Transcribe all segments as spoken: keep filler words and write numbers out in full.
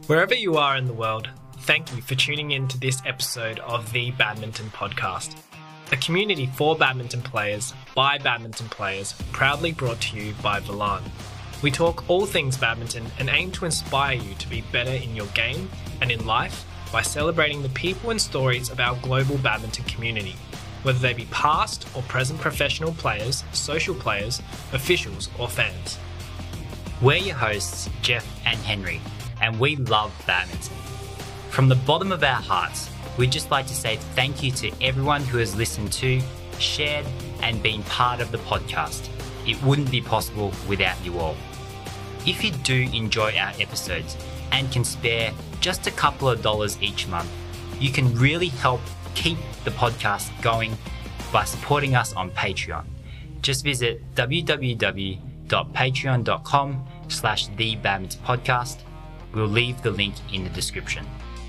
Wherever you are in the world, thank you for tuning in to this episode of The Badminton Podcast, a community for badminton players by badminton players, proudly brought to you by Volant. We talk all things badminton and aim to inspire you to be better in your game and in life by celebrating the people and stories of our global badminton community, whether they be past or present professional players, social players, officials or fans. We're your hosts, Jeff and Henry, and we love badminton. From the bottom of our hearts, we'd just like to say thank you to everyone who has listened to, shared, and been part of the podcast. It wouldn't be possible without you all. If you do enjoy our episodes and can spare just a couple of dollars each month, you can really help keep the podcast going by supporting us on Patreon. Just visit www.patreon.com slash the badminton podcast. We'll leave the link in the description.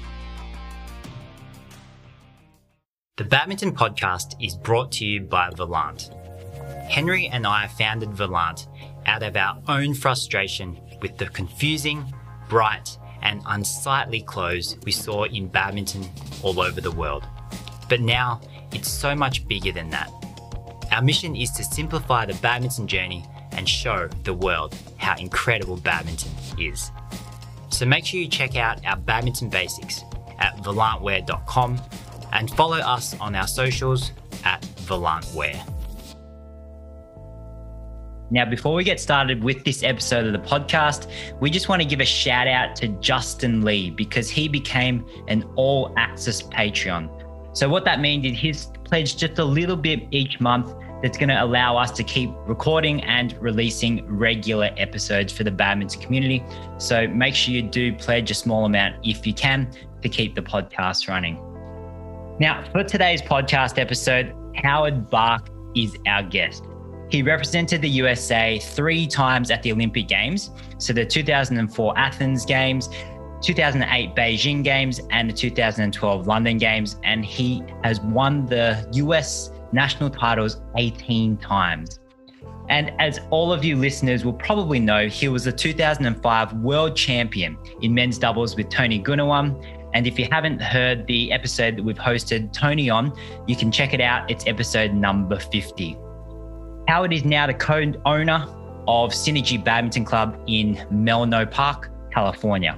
The Badminton Podcast is brought to you by Volant. Henry and I founded Volant out of our own frustration with the confusing, bright, and unsightly clothes we saw in badminton all over the world. But now, it's so much bigger than that. Our mission is to simplify the badminton journey and show the world how incredible badminton is. So make sure you check out our badminton basics at volant wear dot com and follow us on our socials at volantwear. Now, before we get started with this episode of the podcast, we just want to give a shout out to Justin Lee because he became an all access Patreon. So what that means is he's pledged just a little bit each month that's going to allow us to keep recording and releasing regular episodes for the badminton community. So make sure you do pledge a small amount if you can to keep the podcast running. Now, for today's podcast episode, Howard Bark is our guest. He represented the U S A three times at the Olympic Games, so the two thousand four Athens Games, two thousand eight Beijing Games, and the two thousand twelve London Games, and he has won the U S national titles eighteen times. And as all of you listeners will probably know, he was the two thousand five world champion in men's doubles with Tony Gunawan. And if you haven't heard the episode that we've hosted Tony on, you can check it out. It's episode number fifty. Howard is now the co-owner of Synergy Badminton Club in Menlo Park, California.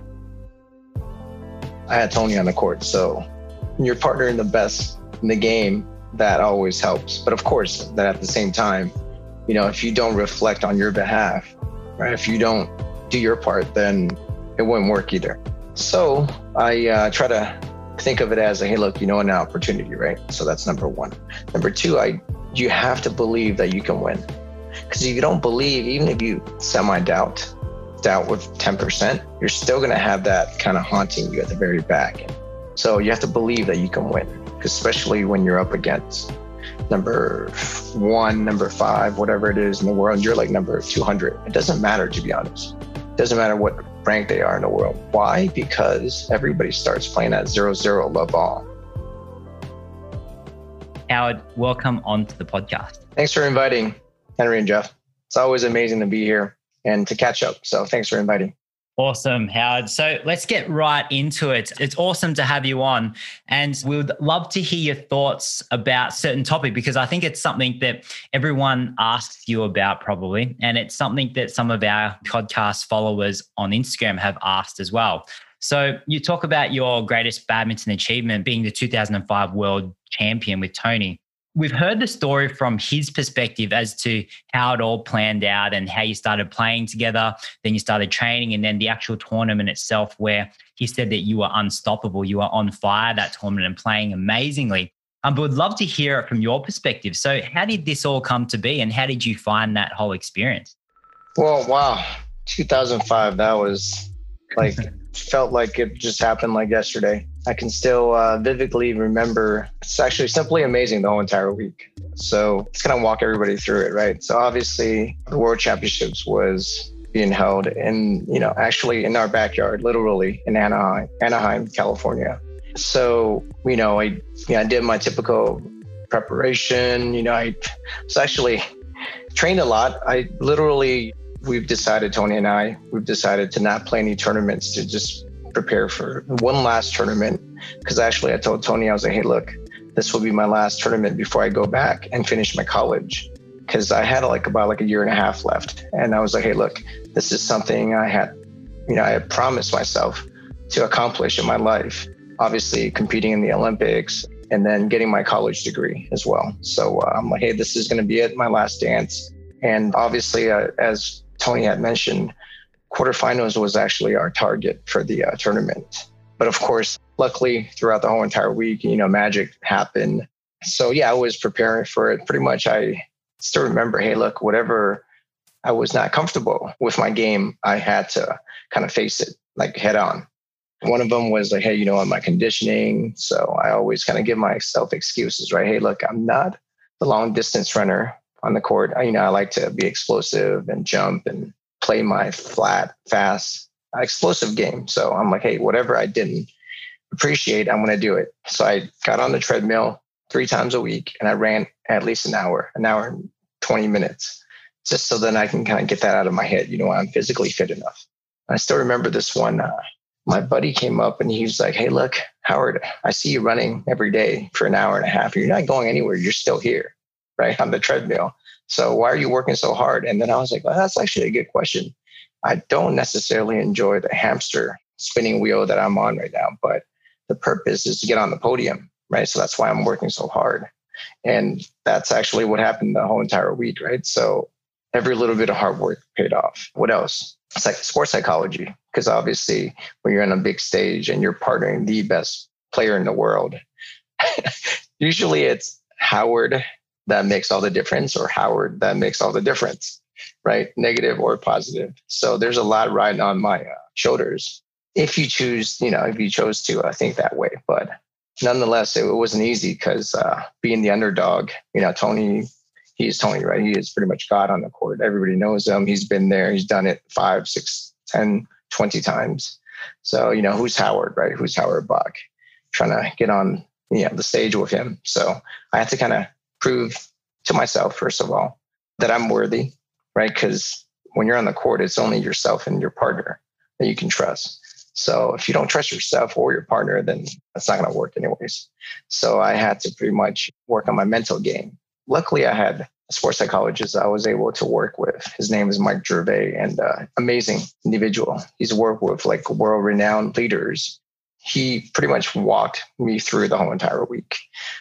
I had Tony on the court, so when you're partnering the best in the game, that always helps. But of course, that at the same time, you know, if you don't reflect on your behalf, right? If you don't do your part, then it wouldn't work either. So I uh, try to think of it as a, hey, look, you know, an opportunity, right? So that's number one. Number two, I you have to believe that you can win. Because if you don't believe, even if you semi-doubt, doubt with ten percent, you're still going to have that kind of haunting you at the very back. So you have to believe that you can win, especially when you're up against number one, number five, whatever it is in the world, and you're like number two hundred. It doesn't matter, to be honest. It doesn't matter what rank they are in the world. Why? Because everybody starts playing at zero zero love all. Howard, welcome onto the podcast. Thanks for inviting Henry and Jeff. It's always amazing to be here and to catch up. So thanks for inviting. Awesome, Howard. So let's get right into it. It's awesome to have you on, and we would love to hear your thoughts about certain topic because I think it's something that everyone asks you about probably, and it's something that some of our podcast followers on Instagram have asked as well. So you talk about your greatest badminton achievement being the two thousand five world champion with Tony. We've heard the story from his perspective as to how it all planned out and how you started playing together, then you started training, and then the actual tournament itself where he said that you were unstoppable, you were on fire that tournament and playing amazingly. Um, but would love to hear it from your perspective. So how did this all come to be and how did you find that whole experience? Well, wow. two thousand five, that was like, felt like it just happened like yesterday. I can still uh, vividly remember. It's actually simply amazing the whole entire week. So it's going to walk everybody through it, right? So obviously the World Championships was being held in, you know, actually in our backyard, literally in Anaheim, Anaheim, California. So, you know, I, you know, I did my typical preparation. You know, I was actually trained a lot. I literally, we've decided, Tony and I, we've decided to not play any tournaments, to just prepare for one last tournament. Because actually I told Tony, I was like, hey, look, this will be my last tournament before I go back and finish my college. Because I had like about like a year and a half left. And I was like, hey, look, this is something I had, you know, I had promised myself to accomplish in my life. Obviously competing in the Olympics and then getting my college degree as well. So uh, I'm like, hey, this is going to be it, my last dance. And obviously, uh, as Tony had mentioned, quarterfinals was actually our target for the uh, tournament. But of course, luckily throughout the whole entire week, you know, magic happened. So yeah, I was preparing for it. Pretty much I still remember, hey, look, whatever I was not comfortable with my game, I had to kind of face it like head on. One of them was like, hey, you know, on my conditioning. So I always kind of give myself excuses, right? Hey, look, I'm not the long distance runner on the court. I, you know, I like to be explosive and jump and play my flat, fast, explosive game. So I'm like, hey, whatever I didn't appreciate, I'm going to do it. So I got on the treadmill three times a week and I ran at least an hour, an hour and twenty minutes, just so then I can kind of get that out of my head. You know, I'm physically fit enough. I still remember this one. Uh, my buddy came up and he was like, hey, look, Howard, I see you running every day for an hour and a half. You're not going anywhere. You're still here, right, on the treadmill. So why are you working so hard? And then I was like, well, that's actually a good question. I don't necessarily enjoy the hamster spinning wheel that I'm on right now, but the purpose is to get on the podium, right? So that's why I'm working so hard. And that's actually what happened the whole entire week, right? So every little bit of hard work paid off. What else? It's like sports psychology, because obviously when you're on a big stage and you're partnering the best player in the world, usually it's Howard that makes all the difference or Howard that makes all the difference, right? Negative or positive. So there's a lot riding on my uh, shoulders. If you choose, you know, if you chose to uh, think that way, but nonetheless, it wasn't easy because uh, being the underdog, you know, Tony, he's Tony, right? He is pretty much God on the court. Everybody knows him. He's been there. He's done it five, six, ten, twenty times. So, you know, who's Howard, right? Who's Howard Bach? Trying to get on, you know, the stage with him. So I had to kind of prove to myself, first of all, that I'm worthy, right? Because when you're on the court, it's only yourself and your partner that you can trust. So if you don't trust yourself or your partner, then it's not going to work anyways. So I had to pretty much work on my mental game. Luckily, I had a sports psychologist I was able to work with. His name is Mike Gervais, and uh, amazing individual. He's worked with like world-renowned leaders. He pretty much walked me through the whole entire week.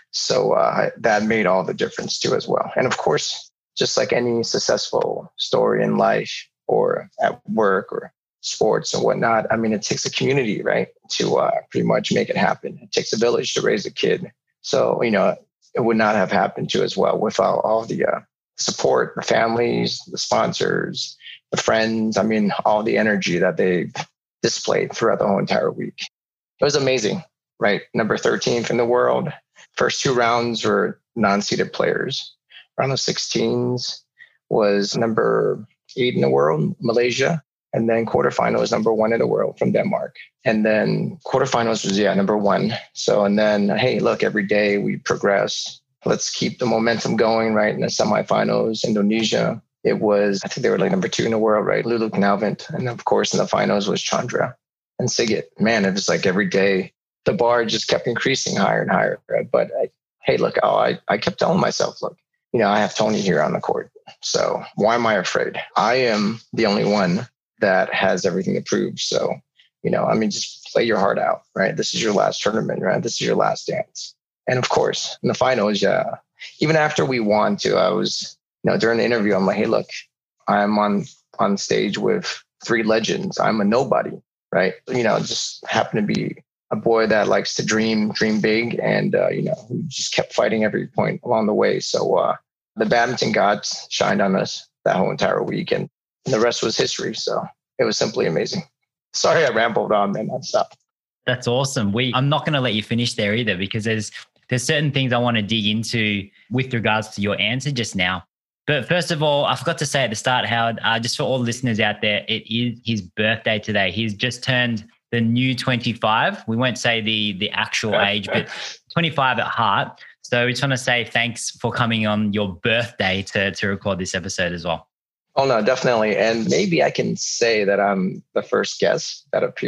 So uh, that made all the difference too as well. And of course, just like any successful story in life or at work or sports and whatnot, I mean, it takes a community, right, to uh, pretty much make it happen. It takes a village to raise a kid. So, you know, it would not have happened to as well without all the uh, support, the families, the sponsors, the friends. I mean, all the energy that they've displayed throughout the whole entire week. It was amazing, right? Number thirteenth in the world. First two rounds were non-seeded players. Round of sixteens was number eight in the world, Malaysia. And then quarterfinal was number one in the world from Denmark. And then quarterfinals was, yeah, number one. So, and then, hey, look, every day we progress. Let's keep the momentum going, right? In the semifinals, Indonesia, it was, I think they were like number two in the world, right? Lulu Knalvent. And of course, in the finals was Chandra and Sigit. Man, it was like every day, the bar just kept increasing higher and higher. Right? But I, hey, look, oh, I, I kept telling myself, look, you know, I have Tony here on the court. So why am I afraid? I am the only one that has everything to prove. So, you know, I mean, just play your heart out, right? This is your last tournament, right? This is your last dance. And of course, in the finals, yeah, even after we won too, I was, you know, during the interview, I'm like, hey, look, I'm on, on stage with three legends. I'm a nobody, right? You know, just happen to be a boy that likes to dream, dream big. And, uh, you know, we just kept fighting every point along the way. So uh, the badminton gods shined on us that whole entire week. And the rest was history. So it was simply amazing. Sorry, I rambled on, man. I'll stop. That's awesome. We, I'm not going to let you finish there either, because there's there's certain things I want to dig into with regards to your answer just now. But first of all, I forgot to say at the start, Howard, uh, just for all listeners out there, it is his birthday today. He's just turned the new twenty-five. We won't say the the actual age, but twenty-five at heart. So we just want to say thanks for coming on your birthday to to record this episode as well. Oh, no, definitely. And maybe I can say that I'm the first guest that appeared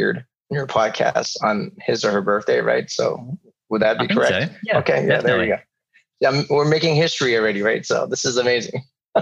your podcast on his or her birthday, right? So would that be I think correct? so. Yeah, okay, yeah, definitely. there we go. Yeah, I'm- we're making history already, right? So this is amazing.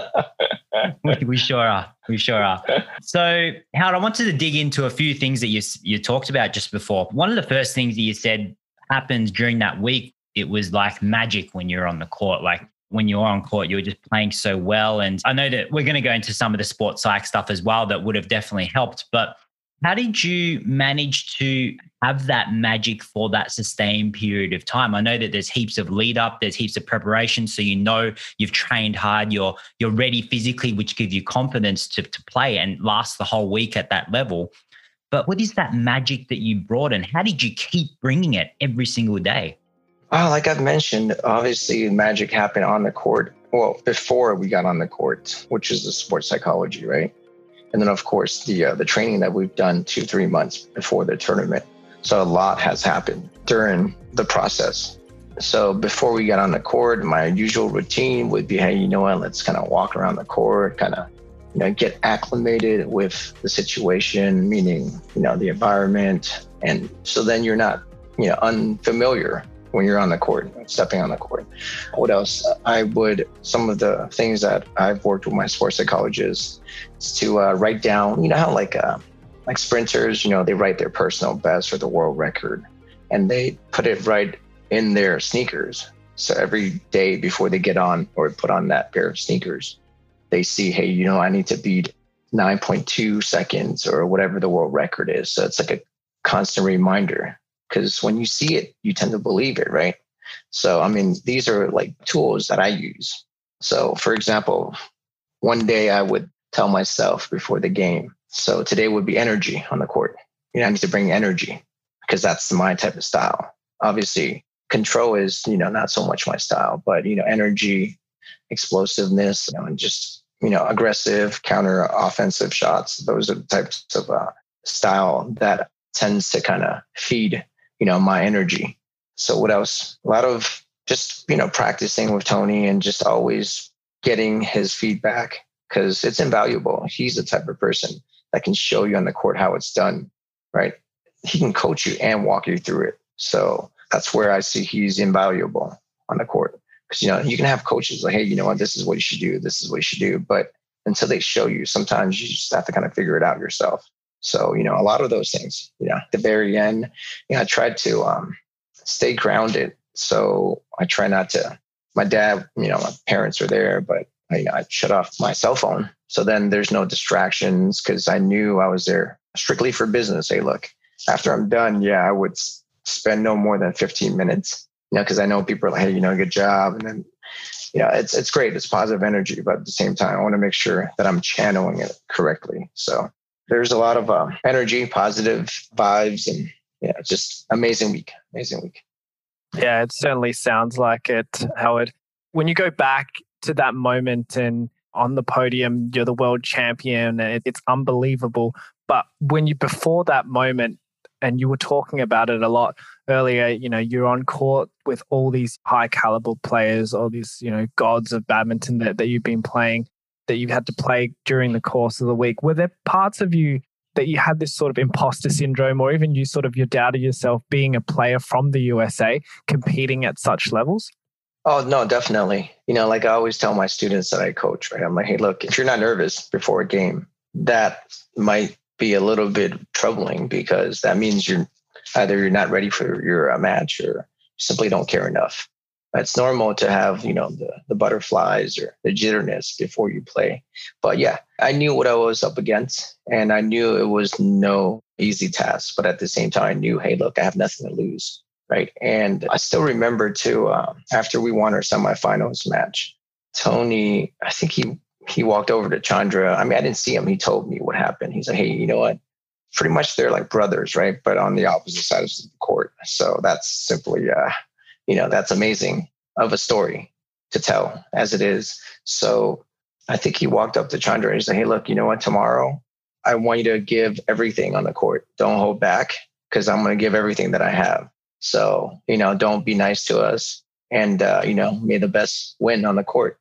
we, we sure are. We sure are. So, Howard, I wanted to dig into a few things that you you talked about just before. One of the first things that you said happened during that week, it was like magic when you're on the court. Like when you're on court, you were just playing so well. And I know that we're going to go into some of the sports psych stuff as well that would have definitely helped. But how did you manage to have that magic for that sustained period of time? I know that there's heaps of lead up, there's heaps of preparation. So you know you've trained hard, you're you're ready physically, which gives you confidence to, to play and last the whole week at that level. But what is that magic that you brought and how did you keep bringing it every single day? Oh, like I've mentioned, obviously magic happened on the court. Well, before we got on the court, which is the sports psychology, right? And then, of course, the uh, the training that we've done two, three months before the tournament. So a lot has happened during the process. So before we got on the court, my usual routine would be, hey, you know what, let's kind of walk around the court, kind of, you know, get acclimated with the situation, meaning, you know, the environment. And so then you're not, you know, unfamiliar when you're on the court, stepping on the court. What else? I would, some of the things that I've worked with my sports psychologist is to uh, write down, you know how like uh, like sprinters, you know, they write their personal best or the world record and they put it right in their sneakers. So every day before they get on or put on that pair of sneakers, they see, hey, you know, I need to beat nine point two seconds or whatever the world record is. So it's like a constant reminder. Because when you see it, you tend to believe it, right? So, I mean, these are like tools that I use. So, for example, one day I would tell myself before the game, so today would be energy on the court. You know, I need to bring energy because that's my type of style. Obviously, control is, you know, not so much my style, but, you know, energy, explosiveness, you know, and just, you know, aggressive, counter offensive shots. Those are the types of uh, style that tends to kind of feed, you know, my energy. So what else? A lot of just, you know, practicing with Tony and just always getting his feedback because it's invaluable. He's the type of person that can show you on the court how it's done, right? He can coach you and walk you through it. So that's where I see he's invaluable on the court. Because, you know, you can have coaches like, hey, you know what, this is what you should do. This is what you should do. But until they show you, sometimes you just have to kind of figure it out yourself. So, you know, a lot of those things, you know, at the very end, you know, I tried to um, stay grounded. So I try not to, my dad, you know, my parents are there, but I, you know, I shut off my cell phone. So then there's no distractions because I knew I was there strictly for business. Hey, look, after I'm done, yeah, I would spend no more than fifteen minutes, you know, because I know people are like, hey, you know, good job. And then, you know, it's, it's great. It's positive energy, but at the same time, I want to make sure that I'm channeling it correctly. So there's a lot of um, energy, positive vibes, and yeah, just amazing week, amazing week. Yeah, it certainly sounds like it, Howard. When you go back to that moment and on the podium, you're the world champion, and it, it's unbelievable. But when you, before that moment, and you were talking about it a lot earlier, you know, you're on court with all these high caliber players, all these, you know, gods of badminton that, that you've been playing, that you've had to play during the course of the week. Were there parts of you that you had this sort of imposter syndrome, or even you sort of, you doubted yourself being a player from the U S A competing at such levels? Oh, no, definitely. You know, like I always tell my students that I coach, right? I'm like, hey, look, if you're not nervous before a game, that might be a little bit troubling because that means you're either you're not ready for your uh, match or simply don't care enough. It's normal to have, you know, the, the butterflies or the jitterness before you play. But yeah, I knew what I was up against and I knew it was no easy task. But at the same time, I knew, hey, look, I have nothing to lose. Right. And I still remember too, uh, after we won our semifinals match, Tony, I think he he walked over to Chandra. I mean, I didn't see him. He told me what happened. He's like, hey, you know what? Pretty much they're like brothers, right? But on the opposite sides of the court. So that's simply, uh, you know, that's amazing of a story to tell as it is. So I think he walked up to Chandra and he said, hey, look, you know what? Tomorrow, I want you to give everything on the court. Don't hold back because I'm going to give everything that I have. So, you know, don't be nice to us and, uh, you know, may the best win on the court.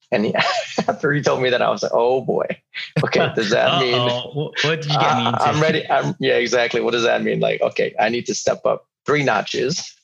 And he, after he told me that, I was like, oh boy, okay, does that mean, what did you get me into? Uh, I'm ready. I'm, yeah, exactly. What does that mean? Like, okay, I need to step up three notches.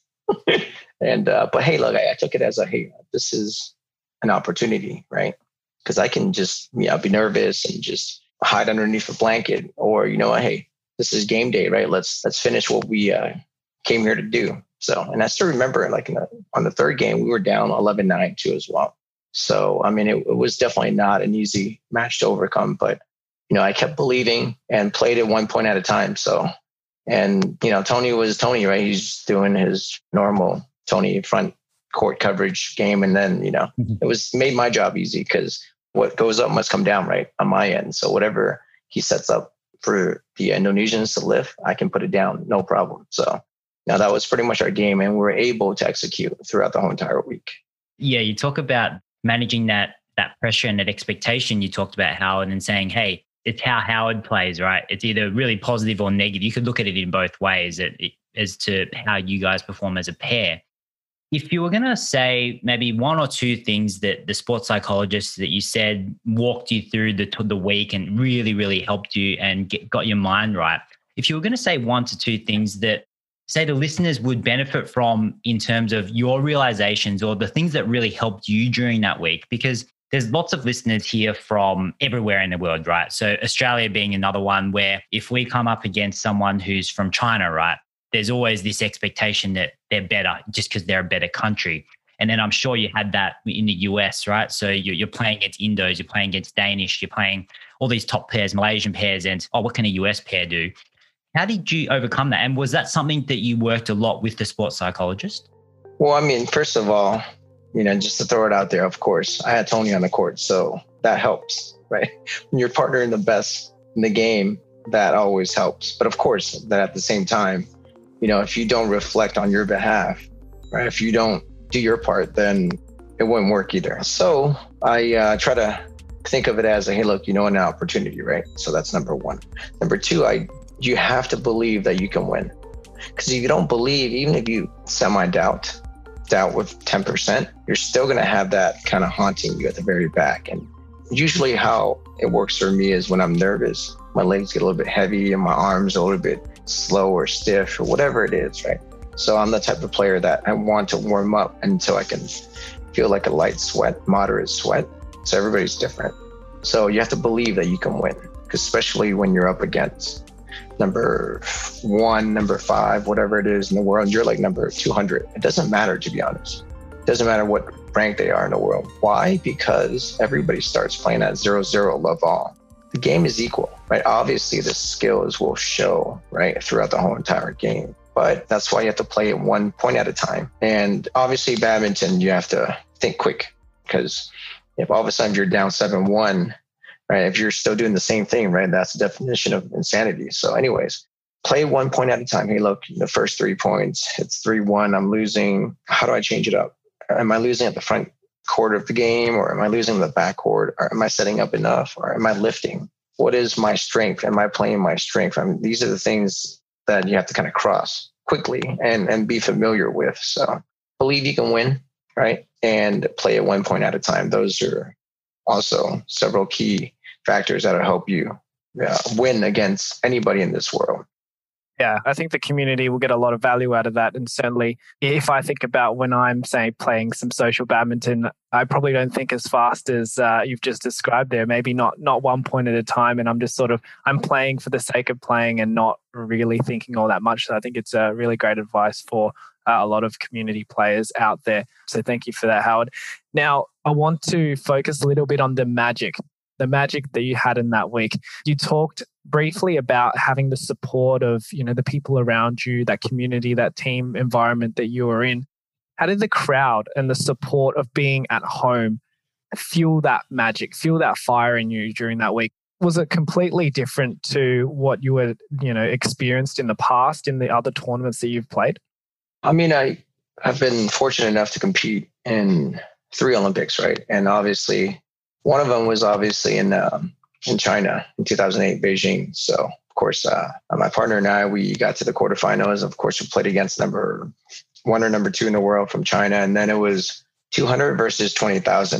and, uh, but hey, look, I, I took it as a, hey, this is an opportunity, right? Because I can just, you know, be nervous and just hide underneath a blanket, or, you know, hey, this is game day, right? Let's, let's finish what we uh, came here to do. So, and I still remember like in the, on the third game, we were down eleven nine too as well. So, I mean, it, it was definitely not an easy match to overcome, but, you know, I kept believing and played it one point at a time. So, and, you know, Tony was Tony, right? He's doing his normal Tony front court coverage game. And then, you know, mm-hmm. it was made my job easy because what goes up must come down, right? On my end. So whatever he sets up for the Indonesians to lift, I can put it down. No problem. So now that was pretty much our game, and we were able to execute throughout the whole entire week. Yeah. You talk about managing that, that pressure and that expectation. You talked about Howard and saying, hey, it's how Howard plays, right? It's either really positive or negative. You could look at it in both ways as to how you guys perform as a pair. If you were going to say maybe one or two things that the sports psychologists that you said walked you through the the week and really, really helped you and get, got your mind right, if you were going to say one to two things that, say, the listeners would benefit from in terms of your realizations or the things that really helped you during that week, because there's lots of listeners here from everywhere in the world, right? So Australia being another one where if we come up against someone who's from China, right, there's always this expectation that they're better just because they're a better country. And then I'm sure you had that in the U S, right? So you're, you're playing against Indos, you're playing against Danish, you're playing all these top pairs, Malaysian pairs, and, oh, what can a U S pair do? How did you overcome that? And was that something that you worked a lot with the sports psychologist? Well, I mean, first of all, you know, just to throw it out there, of course, I had Tony on the court, so that helps, right? When you're partnering the best in the game, that always helps. But of course, that at the same time, you know, if you don't reflect on your behalf, right? If you don't do your part, then it wouldn't work either. So I uh, try to think of it as a, hey, look, you know, an opportunity, right? So that's number one. Number two, I you have to believe that you can win. Because if you don't believe, even if you semi-doubt, doubt with ten percent, you're still going to have that kind of haunting you at the very back. And usually how it works for me is when I'm nervous, my legs get a little bit heavy and my arms a little bit slow or stiff or whatever it is, right? So I'm the type of player that I want to warm up until I can feel like a light sweat, moderate sweat. So everybody's different. So you have to believe that you can win, because especially when you're up against number one, number five, whatever it is in the world, you're like number two hundred. It doesn't matter, to be honest. It doesn't matter what rank they are in the world. Why? Because everybody starts playing at zero zero love all. The game is equal, right? Obviously, the skills will show, right, throughout the whole entire game. But that's why you have to play it one point at a time. And obviously, badminton, you have to think quick, because if all of a sudden you're down seven one, right, if you're still doing the same thing, right, that's the definition of insanity. So anyways, play one point at a time. Hey, look, the first three points, it's three one, I'm losing. How do I change it up? Am I losing at the front court of the game, or am I losing the back court, or am I setting up enough, or am I lifting? What is my strength? Am I playing my strength? I mean, these are the things that you have to kind of cross quickly and, and be familiar with. So believe you can win, right? And play it one point at a time. Those are also several key factors that will help you uh, win against anybody in this world. Yeah, I think the community will get a lot of value out of that. And certainly if I think about when I'm, say, playing some social badminton, I probably don't think as fast as uh, you've just described there, maybe not not one point at a time. And I'm just sort of, I'm playing for the sake of playing and not really thinking all that much. So I think it's a really great advice for uh, a lot of community players out there. So thank you for that, Howard. Now, I want to focus a little bit on the magic. The magic that you had in that week. You talked briefly about having the support of, you know, the people around you, that community, that team environment that you were in. How did the crowd and the support of being at home fuel that magic, fuel that fire in you during that week? Was it completely different to what you had, you know, experienced in the past in the other tournaments that you've played? I mean, I have been fortunate enough to compete in three Olympics, right? And obviously, one of them was obviously in um, in China in two thousand eight, Beijing. So, of course, uh, my partner and I, we got to the quarterfinals. Of course, we played against number one or number two in the world from China. And then it was two hundred versus twenty thousand,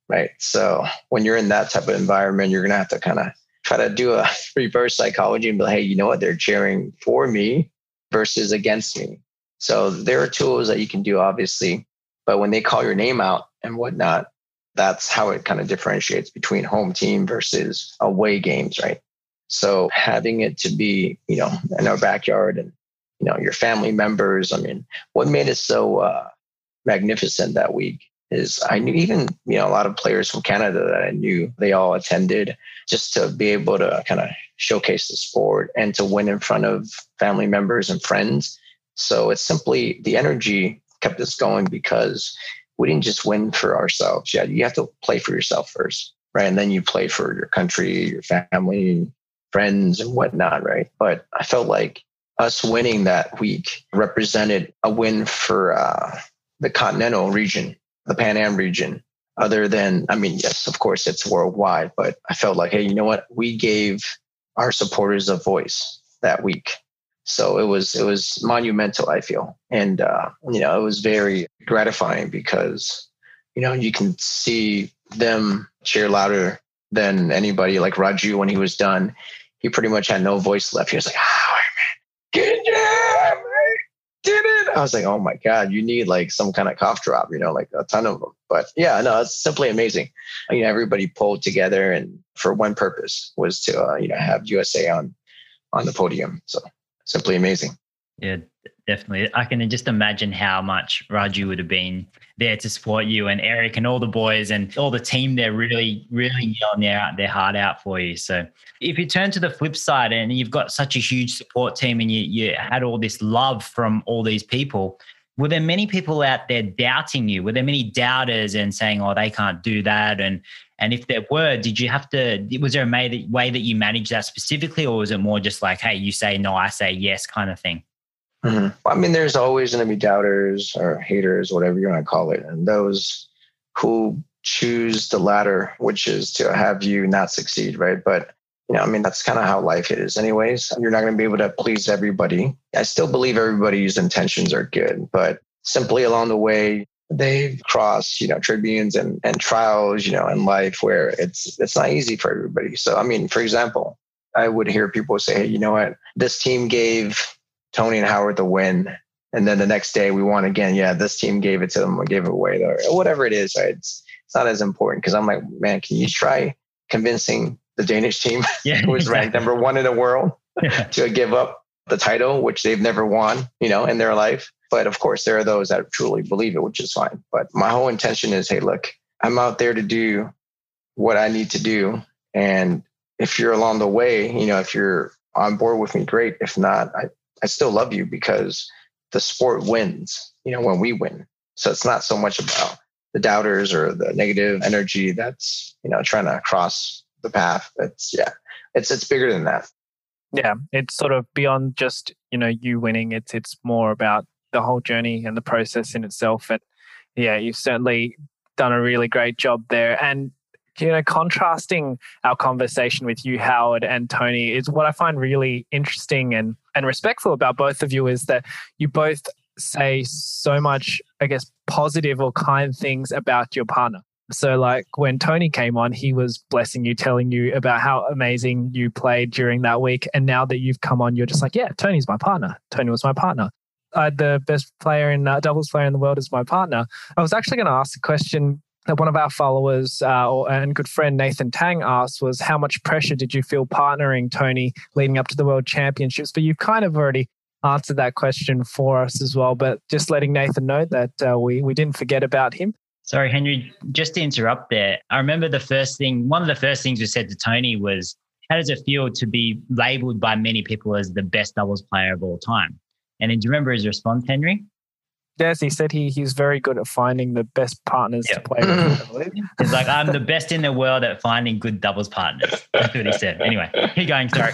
right? So when you're in that type of environment, you're going to have to kind of try to do a reverse psychology and be like, hey, you know what? They're cheering for me versus against me. So there are tools that you can do, obviously, but when they call your name out and whatnot, that's how it kind of differentiates between home team versus away games, right? So having it to be, you know, in our backyard and, you know, your family members. I mean, what made it so uh, magnificent that week is I knew even, you know, a lot of players from Canada that I knew, they all attended just to be able to kind of showcase the sport and to win in front of family members and friends. So it's simply the energy kept us going because we didn't just win for ourselves. Yeah, you have to play for yourself first, right? And then you play for your country, your family, friends, and whatnot, right? But I felt like us winning that week represented a win for uh, the continental region, the Pan Am region, other than, I mean, yes, of course, it's worldwide, but I felt like, hey, you know what? We gave our supporters a voice that week. So it was it was monumental, I feel. And, uh, you know, it was very gratifying because, you know, you can see them cheer louder than anybody. Like Raju, when he was done, he pretty much had no voice left. He was like, oh, man, good job, man. Did it. I was like, oh, my God, you need like some kind of cough drop, you know, like a ton of them. But yeah, no, it's simply amazing. You know, everybody pulled together and for one purpose was to, uh, you know, have U S A on on the podium. So simply amazing. Yeah, definitely. I can just imagine how much Raju would have been there to support you, and Eric and all the boys and all the team there really, really yelling their, their heart out for you. So if you turn to the flip side and you've got such a huge support team and you, you had all this love from all these people, were there many people out there doubting you? Were there many doubters and saying, oh, they can't do that? And And if there were, did you have to, was there a way that you managed that specifically, or was it more just like, hey, you say no, I say yes kind of thing? Mm-hmm. I mean, there's always going to be doubters or haters, whatever you want to call it. And those who choose the latter, which is to have you not succeed, right? But, you know, I mean, that's kind of how life is anyways. You're not going to be able to please everybody. I still believe everybody's intentions are good, but simply along the way, they've crossed, you know, tribunes and, and trials, you know, in life where it's it's not easy for everybody. So, I mean, for example, I would hear people say, hey, you know what, this team gave Tony and Howard the win. And then the next day we won again. Yeah, this team gave it to them or gave it away, or whatever it is. Right? It's, it's not as important because I'm like, man, can you try convincing the Danish team yeah, who was exactly. ranked number one in the world yeah. to give up the title, which they've never won, you know, in their life. But of course, there are those that truly believe it, which is fine. But my whole intention is, hey, look, I'm out there to do what I need to do. And if you're along the way, you know, if you're on board with me, great. If not, I, I still love you because the sport wins, you know, when we win. So it's not so much about the doubters or the negative energy that's, you know, trying to cross the path. It's, yeah, it's it's bigger than that. Yeah, it's sort of beyond just, you know, you winning. It's it's more about the whole journey and the process in itself. And yeah, you've certainly done a really great job there. And, you know, contrasting our conversation with you, Howard and Tony, is what I find really interesting and, and respectful about both of you is that you both say so much, I guess, positive or kind things about your partner. So like when Tony came on, he was blessing you, telling you about how amazing you played during that week. And now that you've come on, you're just like, yeah, Tony's my partner. Tony was my partner. I had the best player in uh, doubles player in the world as my partner. I was actually going to ask the question that one of our followers uh, or, and good friend Nathan Tang asked was, how much pressure did you feel partnering Tony leading up to the World Championships? But you've kind of already answered that question for us as well. But just letting Nathan know that uh, we we didn't forget about him. Sorry, Henry, just to interrupt there. I remember the first thing, one of the first things we said to Tony was, how does it feel to be labelled by many people as the best doubles player of all time? And then do you remember his response, Henry? Yes, he said he he's very good at finding the best partners yeah. to play with. He's like, I'm the best in the world at finding good doubles partners. That's what he said. Anyway, keep going, sorry.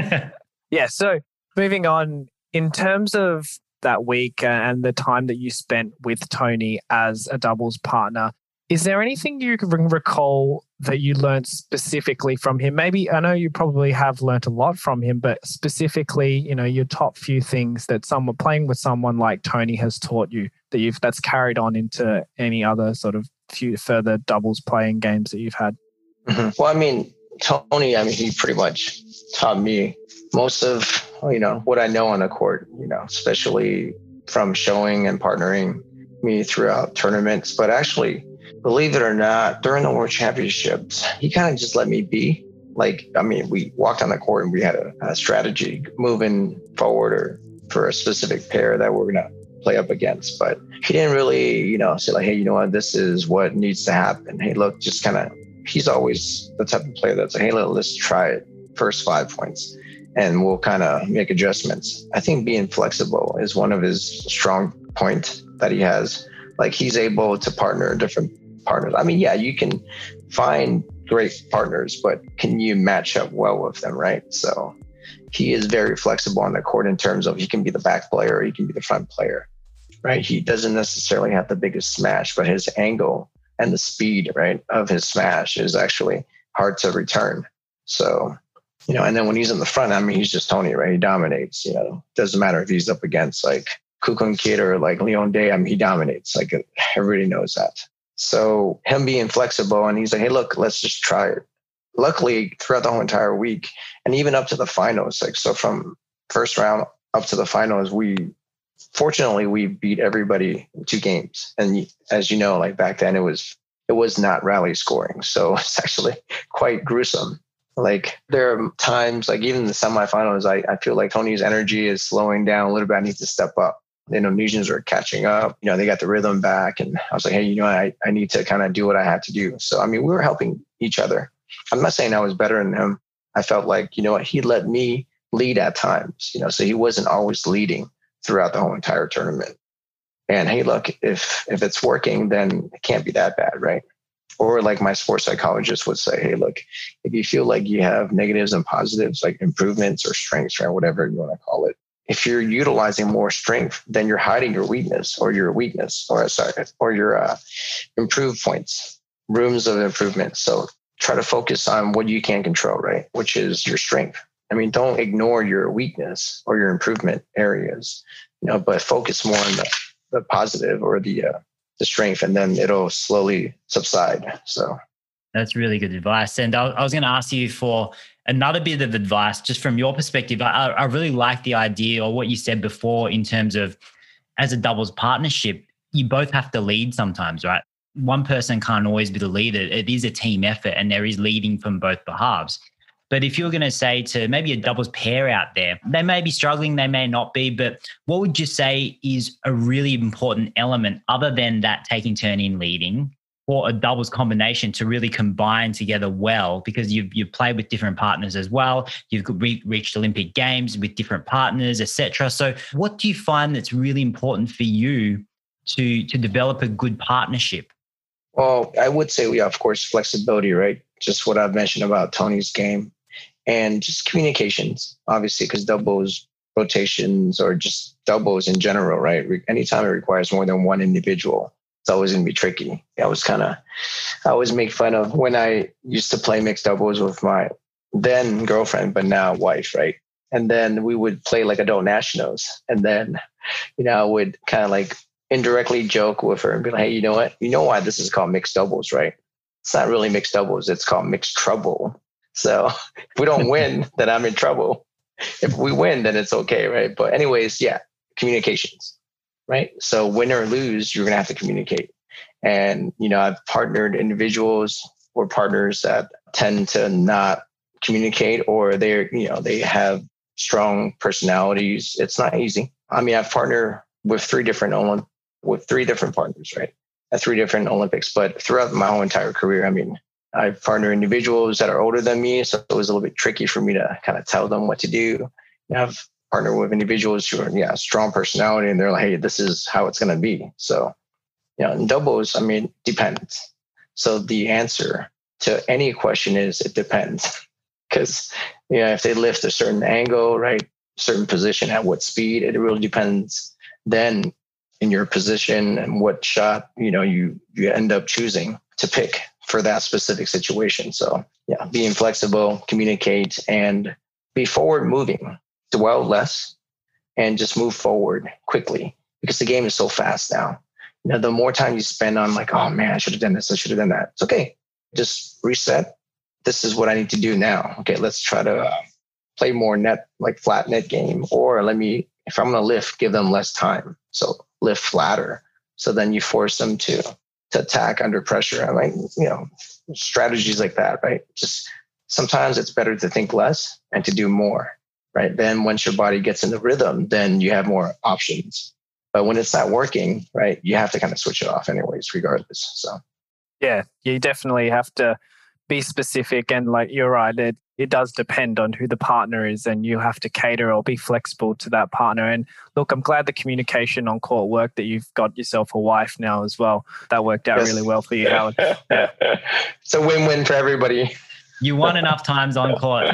Yeah, so moving on, in terms of that week and the time that you spent with Tony as a doubles partner, is there anything you can recall that you learned specifically from him? Maybe, I know you probably have learned a lot from him, but specifically, you know, your top few things that someone playing with someone like Tony has taught you that you've that's carried on into any other sort of few further doubles playing games that you've had? Mm-hmm. Well, I mean, Tony, I mean, he pretty much taught me most of, you know, what I know on the court, you know, especially from showing and partnering me throughout tournaments. But actually, believe it or not, during the World Championships, he kind of just let me be. Like, I mean, we walked on the court and we had a, a strategy moving forward or for a specific pair that we're going to play up against. But he didn't really, you know, say like, hey, you know what, this is what needs to happen. Hey, look, just kind of, he's always the type of player that's like, hey, look, let's try it first five points and we'll kind of make adjustments. I think being flexible is one of his strong points that he has. Like, he's able to partner different partners. I mean, yeah, you can find great partners, but can you match up well with them, right? So he is very flexible on the court in terms of he can be the back player or he can be the front player, right? He doesn't necessarily have the biggest smash, but his angle and the speed, right, of his smash is actually hard to return. So, you know, and then when he's in the front, I mean, he's just Tony, right? He dominates, you know, doesn't matter if he's up against like Kukun Kid or like Leon Day. I mean, he dominates, like everybody knows that. So him being flexible and he's like, hey, look, let's just try it. Luckily, throughout the whole entire week and even up to the finals, like, so from first round up to the finals, we fortunately, we beat everybody in two games. And as you know, like back then it was, it was not rally scoring. So it's actually quite gruesome. Like there are times, like even in the semifinals, I, I feel like Tony's energy is slowing down a little bit. I need to step up. The Indonesians are catching up. You know, they got the rhythm back. And I was like, hey, you know, I, I need to kind of do what I had to do. So, I mean, we were helping each other. I'm not saying I was better than him. I felt like, you know what, he let me lead at times, you know, so he wasn't always leading throughout the whole entire tournament. And hey, look, if if it's working, then it can't be that bad, right? Or like my sports psychologist would say, hey, look, if you feel like you have negatives and positives, like improvements or strengths or whatever you want to call it, if you're utilizing more strength, then you're hiding your weakness or your weakness or sorry, or your uh, improved points, rooms of improvement. So try to focus on what you can control, right? Which is your strength. I mean, don't ignore your weakness or your improvement areas, you know, but focus more on the, the positive or the uh, the strength, and then it'll slowly subside. So that's really good advice. And I, I was going to ask you for another bit of advice, just from your perspective. I, I really like the idea or what you said before in terms of as a doubles partnership, you both have to lead sometimes, right? One person can't always be the leader. It is a team effort and there is leading from both halves. But if you're going to say to maybe a doubles pair out there, they may be struggling, they may not be, but what would you say is a really important element other than that taking turn in leading for a doubles combination to really combine together well? Because you've, you've played with different partners as well. You've re- reached Olympic Games with different partners, et cetera. So what do you find that's really important for you to, to develop a good partnership? Well, I would say we have, of course, flexibility, right? Just what I've mentioned about Tony's game. And just communications, obviously, because doubles, rotations, or just doubles in general, right? Anytime it requires more than one individual, it's always going to be tricky. I was kind of, I always make fun of when I used to play mixed doubles with my then girlfriend, but now wife, right? And then we would play like adult nationals. And then, you know, I would kind of like indirectly joke with her and be like, hey, you know what? You know why this is called mixed doubles, right? It's not really mixed doubles. It's called mixed trouble. So if we don't win, then I'm in trouble. If we win, then it's okay, right? But anyways, yeah, communications, right? So win or lose, you're going to have to communicate. And, you know, I've partnered individuals or partners that tend to not communicate, or they're, you know, they have strong personalities. It's not easy. I mean, I've partnered with three different Olymp- with three different partners, right? At three different Olympics. But throughout my whole entire career, I mean, I partner individuals that are older than me, so it was a little bit tricky for me to kind of tell them what to do. I've partnered with individuals who are, yeah, strong personality, and they're like, hey, this is how it's going to be. So, you know, in doubles, I mean, depends. So the answer to any question is it depends. Because, you know, if they lift a certain angle, right, certain position at what speed, it really depends then in your position and what shot, you know, you, you end up choosing to pick for that specific situation. So yeah, being flexible, communicate, and be forward moving, dwell less, and just move forward quickly because the game is so fast now. You know, the more time you spend on like, oh man, I should have done this, I should have done that. It's okay. Just reset. This is what I need to do now. Okay, let's try to uh, play more net, like flat net game. Or let me, if I'm going to lift, give them less time. So lift flatter. So then you force them to, to attack under pressure. I mean, you know, strategies like that, right? Just sometimes it's better to think less and to do more, right? Then once your body gets in the rhythm, then you have more options. But when it's not working, right, you have to kind of switch it off anyways, regardless. So, yeah, you definitely have to be specific. And like you're right, it, it does depend on who the partner is, and you have to cater or be flexible to that partner. And look, I'm glad the communication on court worked, that you've got yourself a wife now as well. That worked out yes. really well for you, Howard. Yeah. It's a win-win for everybody. You won enough times on court.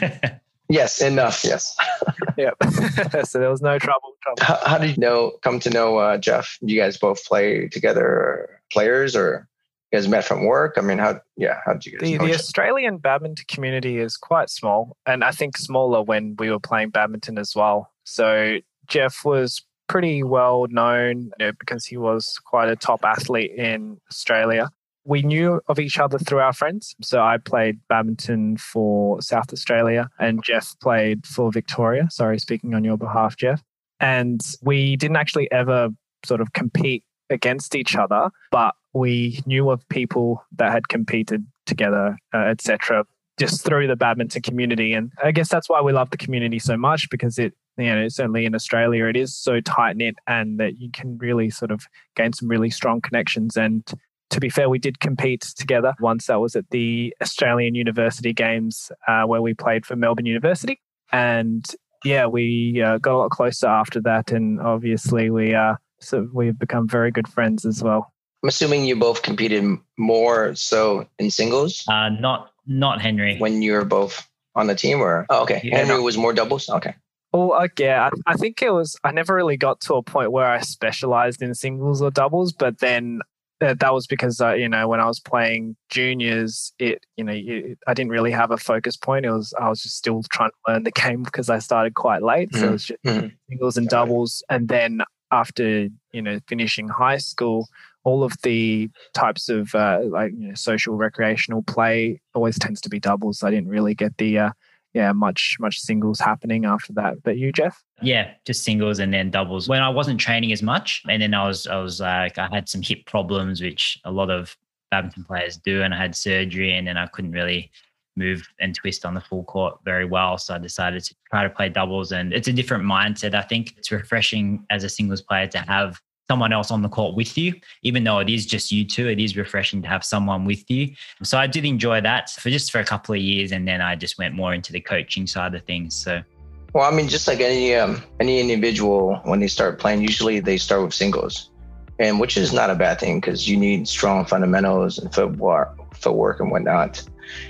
Yes, enough. Yes. Yep. So there was no trouble. trouble. How, how did you know? Come to know uh, Jeff? You guys both play together, players, or you guys met from work? I mean, how? Yeah, how did you guys? The, know the Australian badminton community is quite small, and I think smaller when we were playing badminton as well. So Jeff was pretty well known, you know, because he was quite a top athlete in Australia. We knew of each other through our friends. So I played badminton for South Australia and Jeff played for Victoria. Sorry, speaking on your behalf, Jeff. And we didn't actually ever sort of compete against each other, but we knew of people that had competed together, uh, et cetera, just through the badminton community. And I guess that's why we love the community so much, because it, you know, certainly in Australia, it is so tight knit and that you can really sort of gain some really strong connections. And to be fair, we did compete together once. That was at the Australian University Games uh, where we played for Melbourne University. And yeah, we uh, got a lot closer after that. And obviously we uh, so we've become very good friends as well. I'm assuming you both competed more so in singles? Uh, not not Henry. When you were both on the team or? Oh, okay. Yeah, Henry no. was more doubles? Okay. Oh, uh, yeah. I, I think it was, I never really got to a point where I specialized in singles or doubles, but then that was because, uh, you know, when I was playing juniors, it, you know, it, I didn't really have a focus point. It was, I was just still trying to learn the game because I started quite late. Mm-hmm. So it was just mm-hmm. singles and doubles. And then after, you know, finishing high school, all of the types of uh, like, you know, social recreational play always tends to be doubles. I didn't really get the, uh, yeah, much, much singles happening after that. But you, Jeff? Yeah, just singles and then doubles. When I wasn't training as much, and then I was, I was like, I had some hip problems, which a lot of badminton players do, and I had surgery, and then I couldn't really move and twist on the full court very well. So I decided to try to play doubles, and it's a different mindset. I think it's refreshing as a singles player to have someone else on the court with you, even though it is just you two. It is refreshing to have someone with you. So I did enjoy that for just for a couple of years, and then I just went more into the coaching side of things. So, well, I mean, just like any um, any individual, when they start playing, usually they start with singles, and which is not a bad thing because you need strong fundamentals and footwork, footwork and whatnot.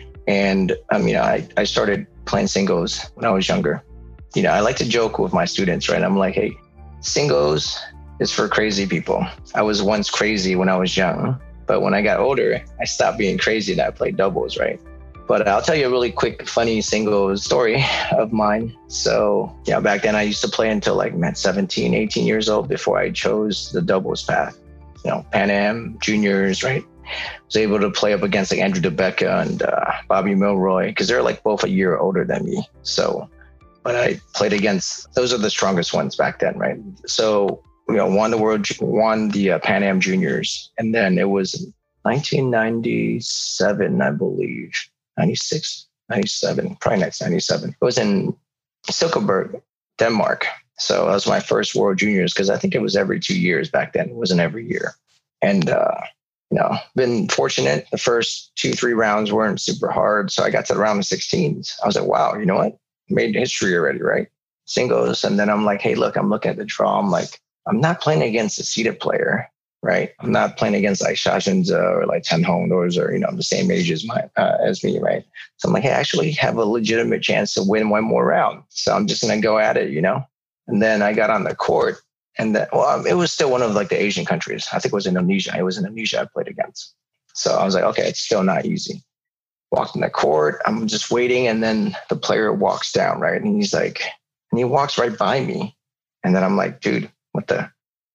And I mean, I I started playing singles when I was younger. You know, I like to joke with my students, right? I'm like, hey, singles is for crazy people. I was once crazy when I was young, but when I got older, I stopped being crazy and I played doubles, right? But I'll tell you a really quick, funny singles story of mine. So, yeah, back then I used to play until like man, seventeen, eighteen years old before I chose the doubles path. You know, Pan Am, juniors, right? I was able to play up against like Andrew DeBecca and uh, Bobby Milroy because they're like both a year older than me. So, but I played against, those are the strongest ones back then, right? So, you know, won the world, won the uh, Pan Am Juniors. And then it was nineteen ninety-seven, I believe, ninety-six, ninety-seven, probably next ninety-seven. It was in Silkeborg, Denmark. So that was my first World Juniors because I think it was every two years back then. It wasn't every year. And, uh, you know, been fortunate. The first two, three rounds weren't super hard. So I got to the round of sixteens. I was like, wow, you know what? Made history already, right? Singles. And then I'm like, hey, look, I'm looking at the draw. I'm like, I'm not playing against a seeded player, right? I'm not playing against like Shashinza or like Ten Hong. Those are, you know, the same age as my uh, as me, right? So I'm like, hey, I actually have a legitimate chance to win one more round. So I'm just going to go at it, you know? And then I got on the court and then, well, it was still one of like the Asian countries. I think it was Indonesia. It was Indonesia I played against. So I was like, okay, it's still not easy. Walked in the court. I'm just waiting. And then the player walks down, right? And he's like, and he walks right by me. And then I'm like, dude, what the,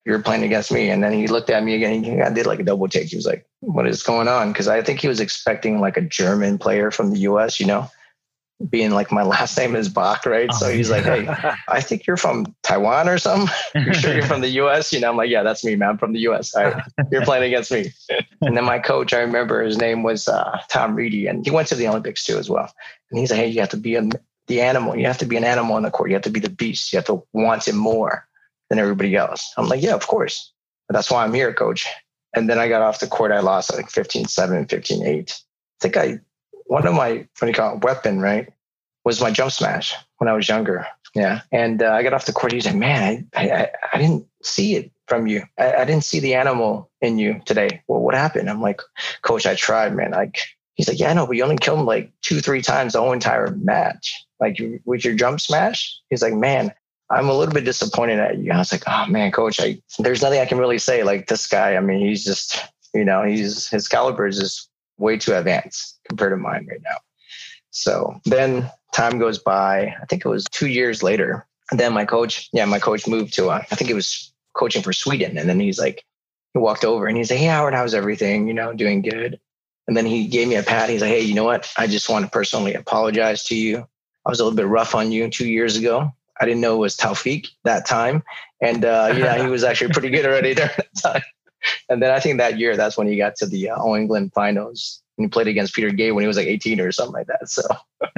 you're playing against me. And then he looked at me again. He I did like a double take. He was like, what is going on? Because I think he was expecting like a German player from the U S, you know, being like my last name is Bach, right? Oh, so he's yeah. like, hey, I think you're from Taiwan or something. You're sure you're from the U S? You know, I'm like, yeah, that's me, man. I'm from the U S. All right. You're playing against me. And then my coach, I remember his name was uh, Tom Reedy, and he went to the Olympics too as well. And he's like, hey, you have to be a, the animal. You have to be an animal on the court. You have to be the beast. You have to want it more than everybody else. I'm like, yeah, of course. But that's why I'm here, coach. And then I got off the court. I lost like fifteen seven, fifteen eight. I think I, one of my, what do you call it, weapon, right, was my jump smash when I was younger. Yeah. And uh, I got off the court. He's like, man, I, I, I didn't see it from you. I, I didn't see the animal in you today. Well, what happened? I'm like, coach, I tried, man. Like, he's like, yeah, no, but you only killed him like two, three times the whole entire match. Like with your jump smash. He's like, man, I'm a little bit disappointed at you. I was like, oh man, coach, I, there's nothing I can really say. Like this guy, I mean, he's just, you know, he's, his caliber is just way too advanced compared to mine right now. So then time goes by. I think it was two years later. And then my coach, yeah, my coach moved to, uh, I think it was coaching for Sweden. And then he's like, he walked over and he's like, hey, Howard, how's everything? You know, doing good. And then he gave me a pat. He's like, hey, you know what? I just want to personally apologize to you. I was a little bit rough on you two years ago. I didn't know it was Taufik that time. And uh, yeah, he was actually pretty good already during that time. And then I think that year, that's when he got to the uh, All England finals. And he played against Peter Gay when he was like eighteen or something like that. So,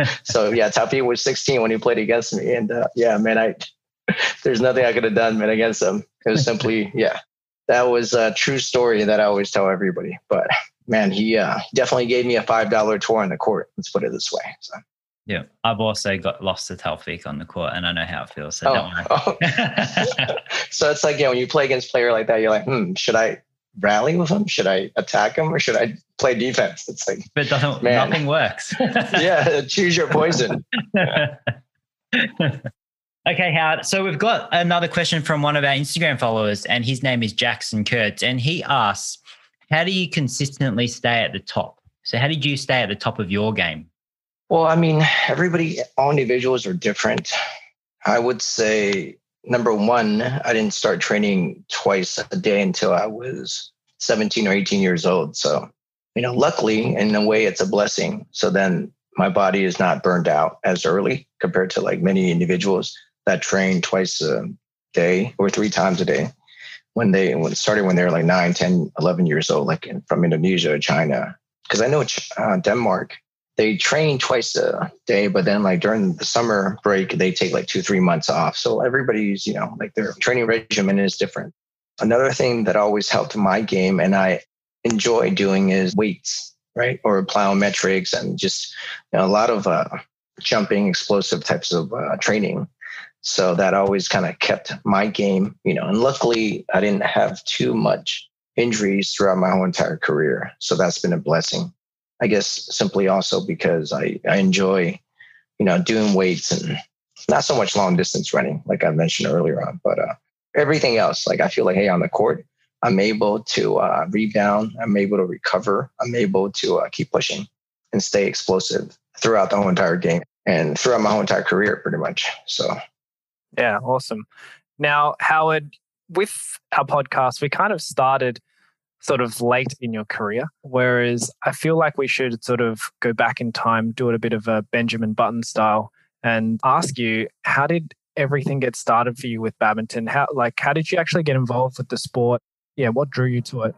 so yeah, Taufik was sixteen when he played against me. And uh, yeah, man, I there's nothing I could have done, man, against him. It was simply, yeah, that was a true story that I always tell everybody. But man, he uh, definitely gave me a five dollar tour on the court. Let's put it this way. So. Yeah, I've also got lost to Taufik on the court, and I know how it feels. So, oh, don't worry. oh. So it's like, yeah, when you play against a player like that, you're like, hmm, should I rally with him? Should I attack him, or should I play defense? It's like, but doesn't, man, nothing works. Yeah, choose your poison. Okay, Howard. So we've got another question from one of our Instagram followers, and his name is Jackson Kurtz, and he asks, "How do you consistently stay at the top?" So, how did you stay at the top of your game? Well, I mean, everybody, all individuals are different. I would say, number one, I didn't start training twice a day until I was seventeen or eighteen years old. So, you know, luckily, in a way, it's a blessing. So then my body is not burned out as early compared to like many individuals that train twice a day or three times a day when they when started when they were like nine, ten, eleven years old, like in, from Indonesia or China. Because I know uh, Denmark, they train twice a day, but then like during the summer break, they take like two, three months off. So everybody's, you know, like their training regimen is different. Another thing that always helped my game and I enjoy doing is weights, right? Or plyometrics and just, you know, a lot of uh, jumping, explosive types of uh, training. So that always kind of kept my game, you know, and luckily I didn't have too much injuries throughout my whole entire career. So that's been a blessing. I guess simply also because I, I enjoy, you know, doing weights and not so much long distance running, like I mentioned earlier on, but uh, everything else. Like I feel like, hey, on the court, I'm able to uh, rebound. I'm able to recover. I'm able to uh, keep pushing and stay explosive throughout the whole entire game and throughout my whole entire career, pretty much. So, yeah, awesome. Now, Howard, with our podcast, we kind of started sort of late in your career, whereas I feel like we should sort of go back in time, do it a bit of a Benjamin Button style, and ask you, how did everything get started for you with badminton? How like how did you actually get involved with the sport? Yeah, what drew you to it?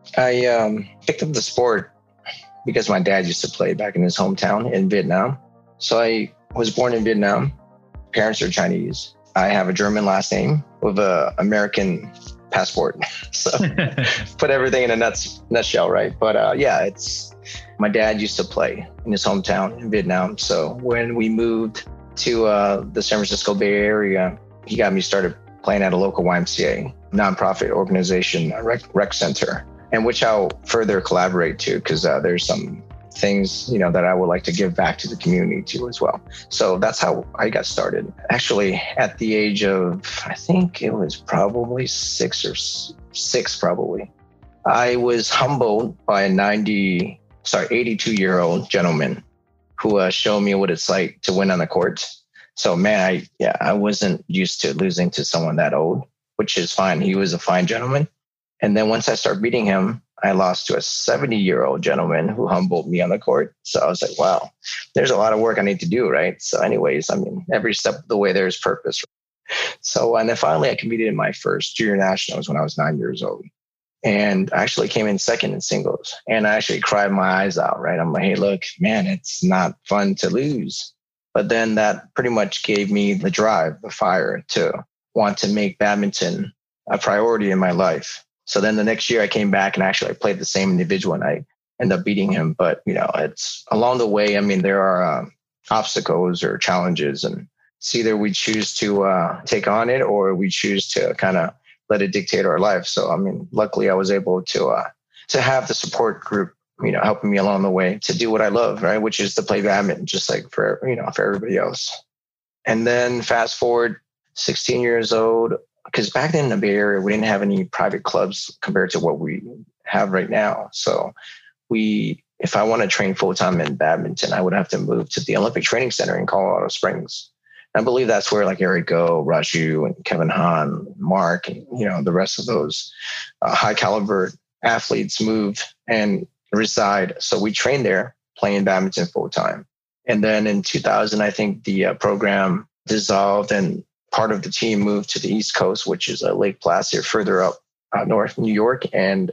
I um, picked up the sport because my dad used to play back in his hometown in Vietnam. So I was born in Vietnam. Parents are Chinese. I have a German last name with an American passport. So put everything in a nuts, nutshell, right? But uh, yeah, it's my dad used to play in his hometown in Vietnam. So when we moved to uh, the San Francisco Bay Area, he got me started playing at a local Y M C A, nonprofit organization, rec, rec center, and which I'll further collaborate to because uh, there's some things, you know, that I would like to give back to the community too as well. So that's how I got started. Actually, at the age of, I think it was probably six or six, probably, I was humbled by a ninety, sorry, eighty-two year old gentleman who uh, showed me what it's like to win on the court. So man, I, yeah, I wasn't used to losing to someone that old, which is fine. He was a fine gentleman. And then once I started beating him, I lost to a seventy-year-old gentleman who humbled me on the court. So I was like, wow, there's a lot of work I need to do, right? So anyways, I mean, every step of the way there's purpose. So, and then finally I competed in my first junior nationals when I was nine years old. And I actually came in second in singles. And I actually cried my eyes out, right? I'm like, hey, look, man, it's not fun to lose. But then that pretty much gave me the drive, the fire to want to make badminton a priority in my life. So then the next year I came back and actually I played the same individual and I ended up beating him. But, you know, it's along the way. I mean, there are uh, obstacles or challenges, and it's either we choose to uh, take on it or we choose to kind of let it dictate our life. So, I mean, luckily I was able to uh, to have the support group, you know, helping me along the way to do what I love, right? Which is to play badminton, just like for, you know, for everybody else. And then fast forward sixteen years old, because back then in the Bay Area, we didn't have any private clubs compared to what we have right now. So we, if I want to train full-time in badminton, I would have to move to the Olympic Training Center in Colorado Springs. I believe that's where like Eric Go, Raju, and Kevin Hahn, Mark, and, you know, the rest of those uh, high caliber athletes move and reside. So we trained there playing badminton full time. And then in two thousand, I think the uh, program dissolved and part of the team moved to the East Coast, which is uh, Lake Placid, further up uh, north New York. And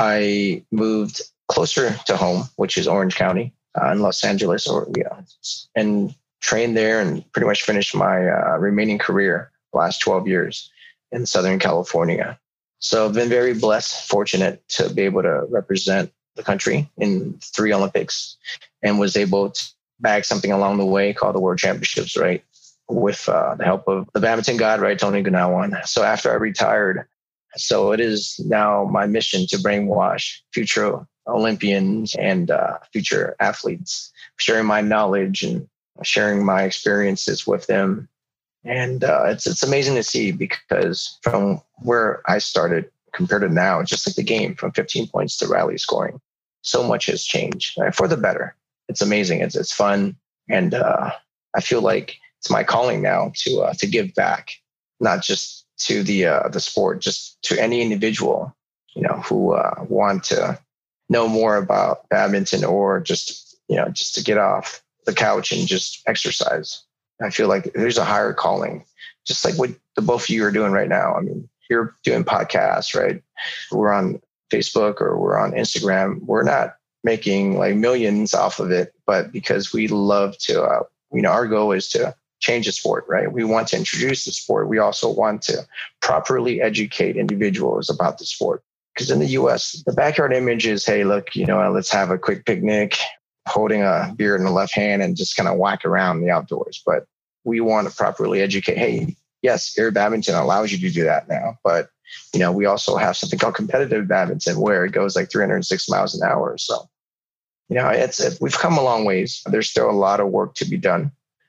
I moved closer to home, which is Orange County uh, in Los Angeles, or yeah, and trained there and pretty much finished my uh, remaining career the last twelve years in Southern California. So I've been very blessed, fortunate to be able to represent the country in three Olympics and was able to bag something along the way called the World Championships, right? With uh, the help of the badminton god, right? Tony Gunawan. So after I retired, so it is now my mission to brainwash future Olympians and uh, future athletes, sharing my knowledge and sharing my experiences with them. And uh, it's it's amazing to see, because from where I started compared to now, just like the game from fifteen points to rally scoring, so much has changed, right? For the better. It's amazing. It's it's fun. And uh, I feel like it's my calling now to uh, to give back, not just to the uh, the sport, just to any individual, you know, who uh, want to know more about badminton, or just, you know, just to get off the couch and just exercise. I feel like there's a higher calling, just like what the both of you are doing right now. I mean, you're doing podcasts, right? We're on Facebook or we're on Instagram. We're not making like millions off of it, but because we love to, uh, you know, our goal is to change the sport, right? We want to introduce the sport. We also want to properly educate individuals about the sport. Because in the U S, the backyard image is, hey, look, you know, let's have a quick picnic, holding a beer in the left hand and just kind of whack around the outdoors. But we want to properly educate. Hey, yes, air badminton allows you to do that now. But, you know, we also have something called competitive badminton where it goes like three hundred six miles an hour. So, you know, it's it, we've come a long ways. There's still a lot of work to be done.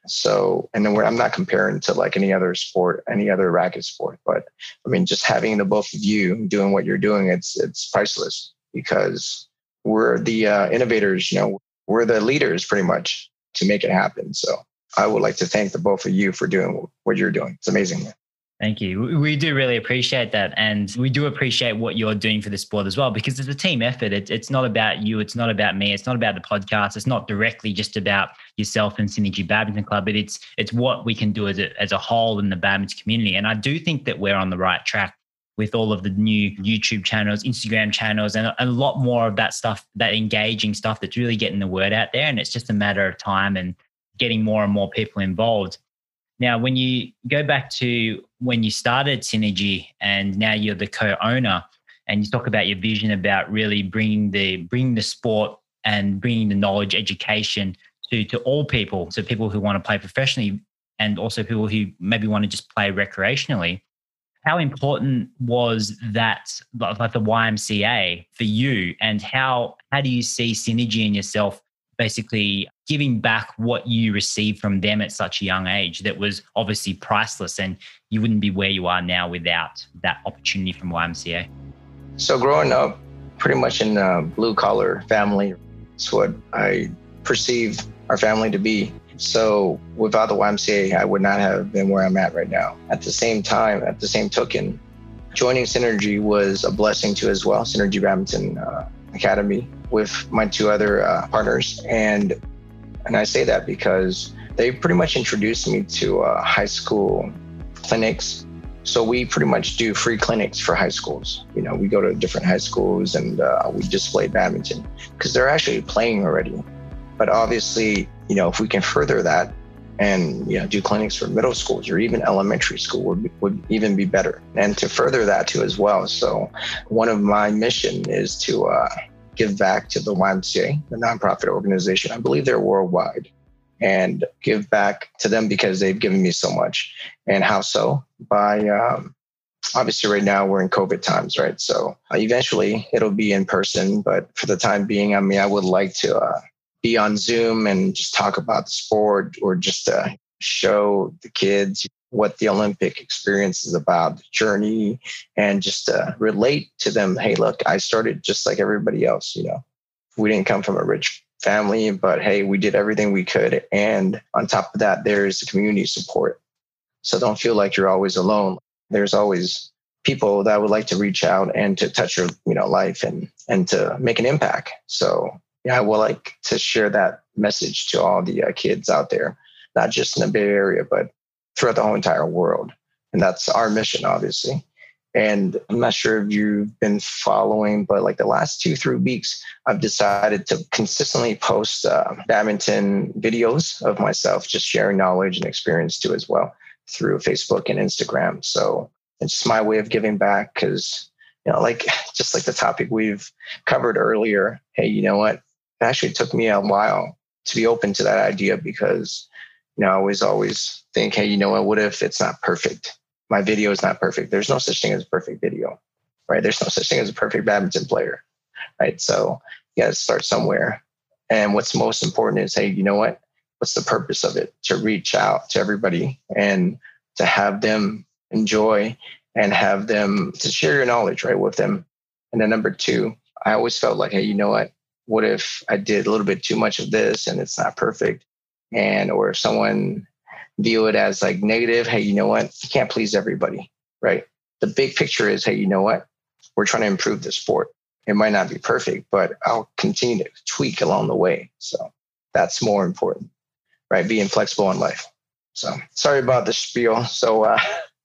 So, and then we're, I'm not comparing to like any other sport, any other racket sport, but I mean, just having the both of you doing what you're doing, it's it's priceless, because we're the uh, innovators, you know, we're the leaders pretty much to make it happen. So I would like to thank the both of you for doing what you're doing. It's amazing. Thank you. We do really appreciate that. And we do appreciate what you're doing for the sport as well, because it's a team effort. It's, it's not about you. It's not about me. It's not about the podcast. It's not directly just about yourself and Synergy Badminton Club, but it's it's what we can do as a, as a whole in the badminton community. And I do think that we're on the right track with all of the new YouTube channels, Instagram channels, and a lot more of that stuff, that engaging stuff that's really getting the word out there. And it's just a matter of time and getting more and more people involved. Now, when you go back to when you started Synergy and now you're the co-owner, and you talk about your vision about really bringing the bringing the sport and bringing the knowledge, education to, to all people, so people who want to play professionally and also people who maybe want to just play recreationally, how important was that, like the Y M C A for you, and how how do you see Synergy and yourself basically giving back what you received from them at such a young age that was obviously priceless, and you wouldn't be where you are now without that opportunity from Y M C A? So growing up pretty much in a blue collar family, it's what I perceived our family to be. So without the Y M C A, I would not have been where I'm at right now. At the same time, at the same token, joining Synergy was a blessing too as well, Synergy Badminton uh, Academy, with my two other uh, partners. And and I say that because they pretty much introduced me to uh, high school clinics. So we pretty much do free clinics for high schools. You know, we go to different high schools and uh, we display badminton because they're actually playing already. But obviously, you know, if we can further that and, you know, do clinics for middle schools or even elementary school would, would even be better. And to further that too as well. So one of my mission is to uh, give back to the Y M C A, the nonprofit organization. I believe they're worldwide, and give back to them because they've given me so much. And how so? By um, obviously right now we're in COVID times, right? So uh, eventually it'll be in person, but for the time being, I mean, I would like to uh, be on Zoom and just talk about the sport, or just uh, show the kids what the Olympic experience is about, the journey, and just uh, relate to them. Hey, look, I started just like everybody else. You know, we didn't come from a rich family, but hey, we did everything we could. And on top of that, there's the community support. So don't feel like you're always alone. There's always people that would like to reach out and to touch your, you know, life and, and to make an impact. So yeah, I would like to share that message to all the uh, kids out there, not just in the Bay Area, but throughout the whole entire world. And that's our mission, obviously. And I'm not sure if you've been following, but like the last two, three weeks, I've decided to consistently post uh, badminton videos of myself, just sharing knowledge and experience too as well through Facebook and Instagram. So it's just my way of giving back because, you know, like just like the topic we've covered earlier, hey, you know what? It actually took me a while to be open to that idea because, you know, I always, always think, hey, you know what? What if it's not perfect? My video is not perfect. There's no such thing as a perfect video, right? There's no such thing as a perfect badminton player, right? So you got to start somewhere. And what's most important is, hey, you know what? What's the purpose of it? To reach out to everybody and to have them enjoy and have them to share your knowledge, right, with them. And then number two, I always felt like, hey, you know what? What if I did a little bit too much of this and it's not perfect? And or if someone view it as like negative, hey, you know what? You can't please everybody, right? The big picture is, hey, you know what? We're trying to improve the sport. It might not be perfect, but I'll continue to tweak along the way. So that's more important, right? Being flexible in life. So sorry about the spiel. So uh,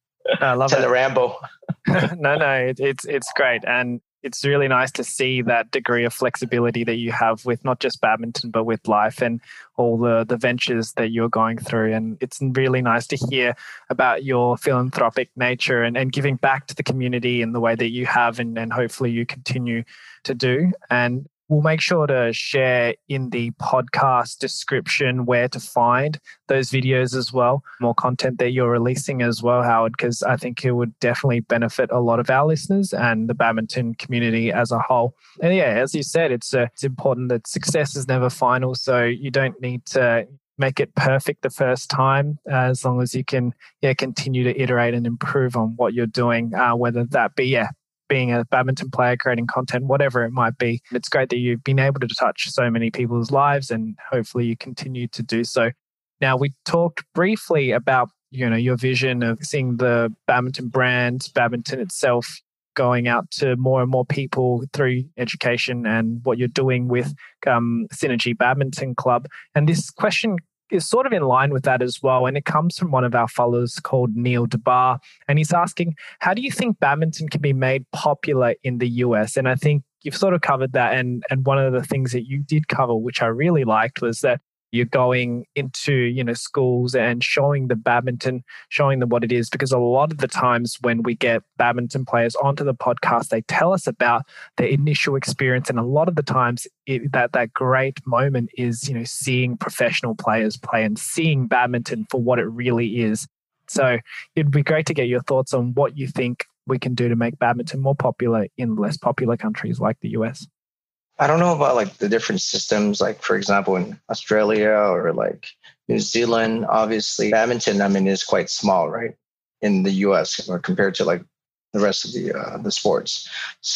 I love to it. the Rambo. no, no, it, it's it's great. And it's really nice to see that degree of flexibility that you have with not just badminton, but with life and all the, the ventures that you're going through. And it's really nice to hear about your philanthropic nature and, and giving back to the community in the way that you have, and, and hopefully you continue to do. And we'll make sure to share in the podcast description where to find those videos as well, more content that you're releasing as well, Howard, because I think it would definitely benefit a lot of our listeners and the badminton community as a whole. And yeah, as you said, it's uh, it's important that success is never final, so you don't need to make it perfect the first time, uh, as long as you can yeah continue to iterate and improve on what you're doing, uh, whether that be yeah being a badminton player, creating content, whatever it might be. It's great that you've been able to touch so many people's lives, and hopefully you continue to do so. Now, we talked briefly about, you know, your vision of seeing the badminton brand, badminton itself, going out to more and more people through education and what you're doing with um, Synergy Badminton Club. And this question is sort of in line with that as well. And it comes from one of our followers called Neil DeBar. And he's asking, how do you think badminton can be made popular in the U S? And I think you've sort of covered that. And, and one of the things that you did cover, which I really liked, was that you're going into, you know, schools and showing the badminton, showing them what it is. Because a lot of the times when we get badminton players onto the podcast, they tell us about their initial experience. And a lot of the times it, that, that great moment is, you know, seeing professional players play and seeing badminton for what it really is. So it'd be great to get your thoughts on what you think we can do to make badminton more popular in less popular countries like the U S. I don't know about like the different systems, like for example, in Australia or like New Zealand, obviously badminton, I mean, is quite small, right? In the U S or compared to like the rest of the uh, the sports.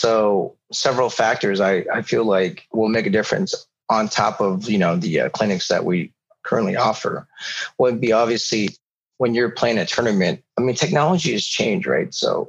So several factors I, I feel like will make a difference on top of, you know, the uh, clinics that we currently offer would be obviously when you're playing a tournament. I mean, technology has changed, right? So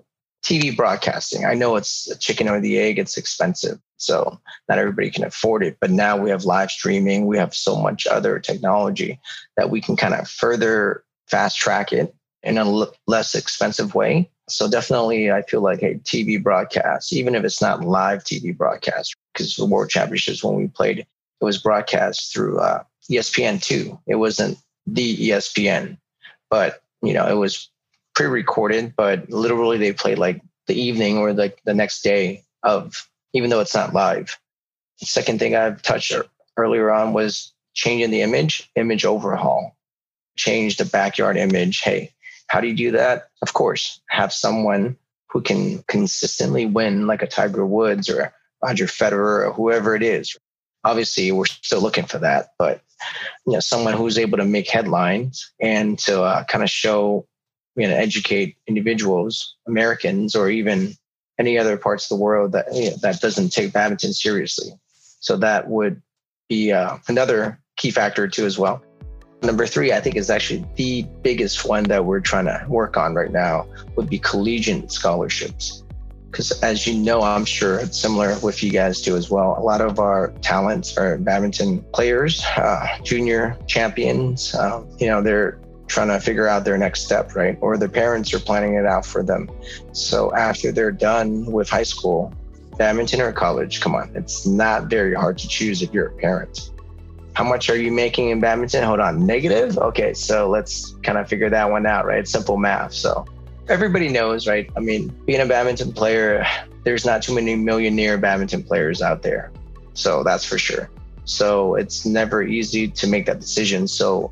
T V broadcasting. I know it's a chicken or the egg. It's expensive. So not everybody can afford it. But now we have live streaming. We have so much other technology that we can kind of further fast track it in a l- less expensive way. So definitely, I feel like a T V broadcast, even if it's not live T V broadcast, because the World Championships, when we played, it was broadcast through uh, E S P N two. It wasn't the E S P N, but, you know, it was pre-recorded, but literally they played like the evening or like the next day of, even though it's not live. The second thing I've touched earlier on was changing the image, image overhaul, change the backyard image. Hey, how do you do that? Of course, have someone who can consistently win like a Tiger Woods or Roger Federer or whoever it is. Obviously, we're still looking for that, but you know, someone who's able to make headlines and to uh, kind of show, you know, educate individuals, Americans, or even any other parts of the world that you know, that doesn't take badminton seriously. So that would be uh, another key factor too as well. Number three, I think, is actually the biggest one that we're trying to work on right now would be collegiate scholarships. Because as you know, I'm sure it's similar with you guys too as well. A lot of our talents are badminton players, uh, junior champions. Um, you know, they're trying to figure out their next step, right? Or their parents are planning it out for them. So after they're done with high school, badminton or college, come on, it's not very hard to choose if you're a parent. How much are you making in badminton? Hold on, negative? Okay, so let's kind of figure that one out, right? Simple math. So everybody knows, right? I mean, being a badminton player, there's not too many millionaire badminton players out there. So that's for sure. So it's never easy to make that decision. So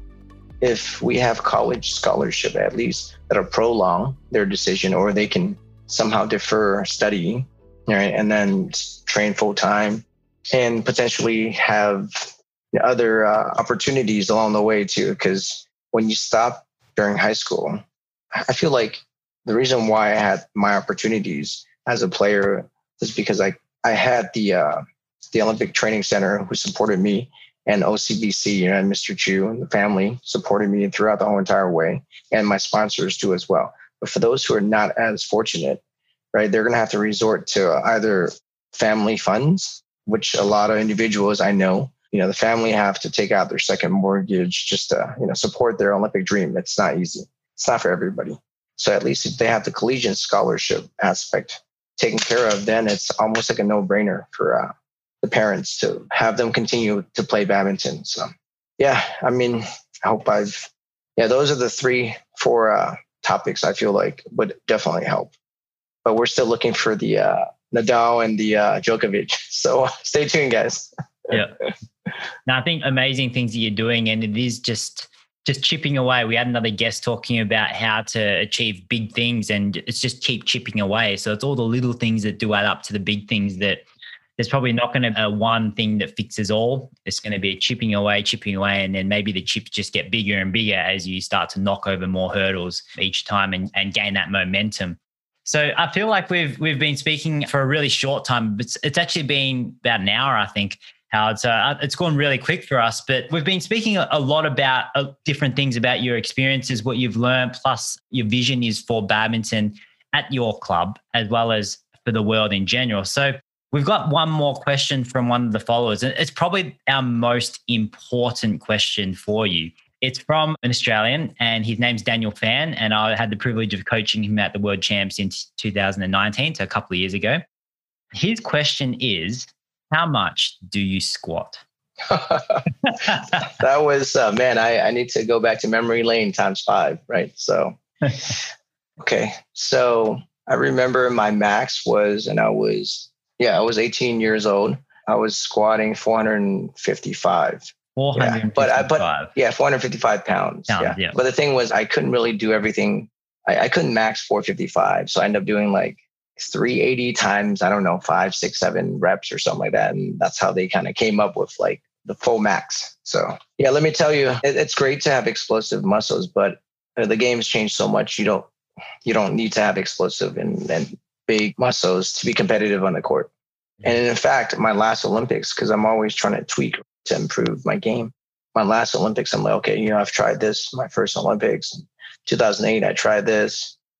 if we have college scholarship, at least, that'll prolong their decision, or they can somehow defer studying, right? And then train full time and potentially have other uh, opportunities along the way too. Because when you stop during high school, I feel like the reason why I had my opportunities as a player was because I, I had the uh, the Olympic Training Center who supported me, and O C B C, you know, and Mister Chu and the family supported me throughout the whole entire way, and my sponsors too as well. But for those who are not as fortunate, right, they're going to have to resort to either family funds, which a lot of individuals I know, you know, the family have to take out their second mortgage just to, you know, support their Olympic dream. It's not easy. It's not for everybody. So at least if they have the collegiate scholarship aspect taken care of, then it's almost like a no-brainer for uh, the parents to have them continue to play badminton. So yeah, I mean, I hope I've, yeah, those are the three, four uh, topics I feel like would definitely help. But we're still looking for the uh, Nadal and the uh, Djokovic. So stay tuned, guys. Yeah. Now, I think amazing things that you're doing, and it is just just chipping away. We had another guest talking about how to achieve big things, and it's just keep chipping away. So it's all the little things that do add up to the big things. That there's probably not going to be a one thing that fixes all. It's going to be chipping away, chipping away, and then maybe the chips just get bigger and bigger as you start to knock over more hurdles each time and, and gain that momentum. So I feel like we've we've been speaking for a really short time, but it's, it's actually been about an hour, I think. Howard. So uh, it's gone really quick for us, but we've been speaking a, a lot about uh, different things about your experiences, what you've learned, plus your vision is for badminton at your club, as well as for the world in general. So we've got one more question from one of the followers, and it's probably our most important question for you. It's from an Australian, and his name's Daniel Fan, and I had the privilege of coaching him at the World Champs in two thousand nineteen, so a couple of years ago. His question is, how much do you squat? That was, uh, man, I, I need to go back to memory lane times five, right? So, okay. So I remember my max was, and I was, yeah, I was eighteen years old. I was squatting four hundred fifty-five. four hundred fifty-five. Yeah, but I, but yeah, four hundred fifty-five pounds. pounds yeah. yeah. But the thing was, I couldn't really do everything. I, I couldn't max four fifty-five. So I ended up doing like three eighty times, I don't know, five, six, seven reps or something like that. And that's how they kind of came up with like the full max. So yeah, let me tell you, it, it's great to have explosive muscles, but the game's changed so much. You don't, you don't need to have explosive and, and big muscles to be competitive on the court. And in fact, my last Olympics, because I'm always trying to tweak to improve my game. My last Olympics, I'm like, okay, you know, I've tried this, my first Olympics. In two thousand eight, I tried this.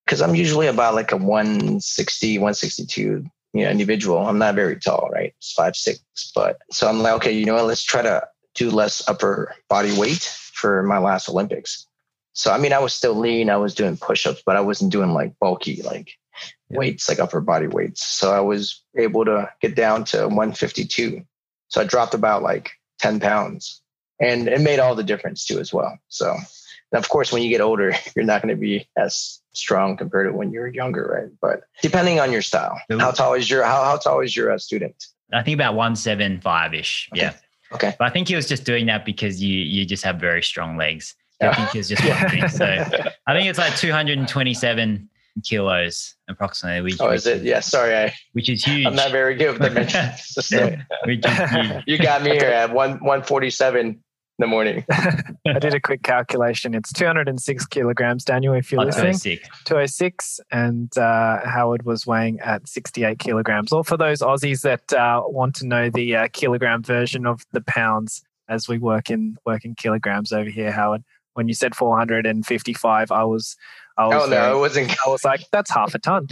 because I'm usually about like a one sixty, one sixty-two, you know, individual. I'm not very tall, right? It's five, six, but so I'm like, okay, you know what? Let's try to do less upper body weight for my last Olympics. So, I mean, I was still lean. I was doing push-ups, but I wasn't doing like bulky, like yeah. weights, like upper body weights. So I was able to get down to one fifty-two. So I dropped about like ten pounds, and it made all the difference too as well. So, and of course, when you get older, you're not going to be as strong compared to when you're younger, right? But depending on your style, how tall is your, how, how tall is your uh, student? I think about one seventy-five-ish. Okay. Yeah. Okay. But I think he was just doing that because you you just have very strong legs. I think he was just wondering. So I think it's like two hundred twenty-seven kilos approximately. Which, oh, is it? Yeah. Sorry. I, which is huge. I'm not very good with dimensions. So which is huge. You got me here at one, one forty-seven in the morning. I did a quick calculation. It's two hundred six kilograms, Daniel, if you're oh, listening. two oh six. two oh six. And uh, Howard was weighing at sixty-eight kilograms. Or for those Aussies that uh, want to know the uh, kilogram version of the pounds, as we work in work in kilograms over here, Howard. When you said four hundred fifty-five, I was, I was, oh no, very, it wasn't. I was like, that's half a ton.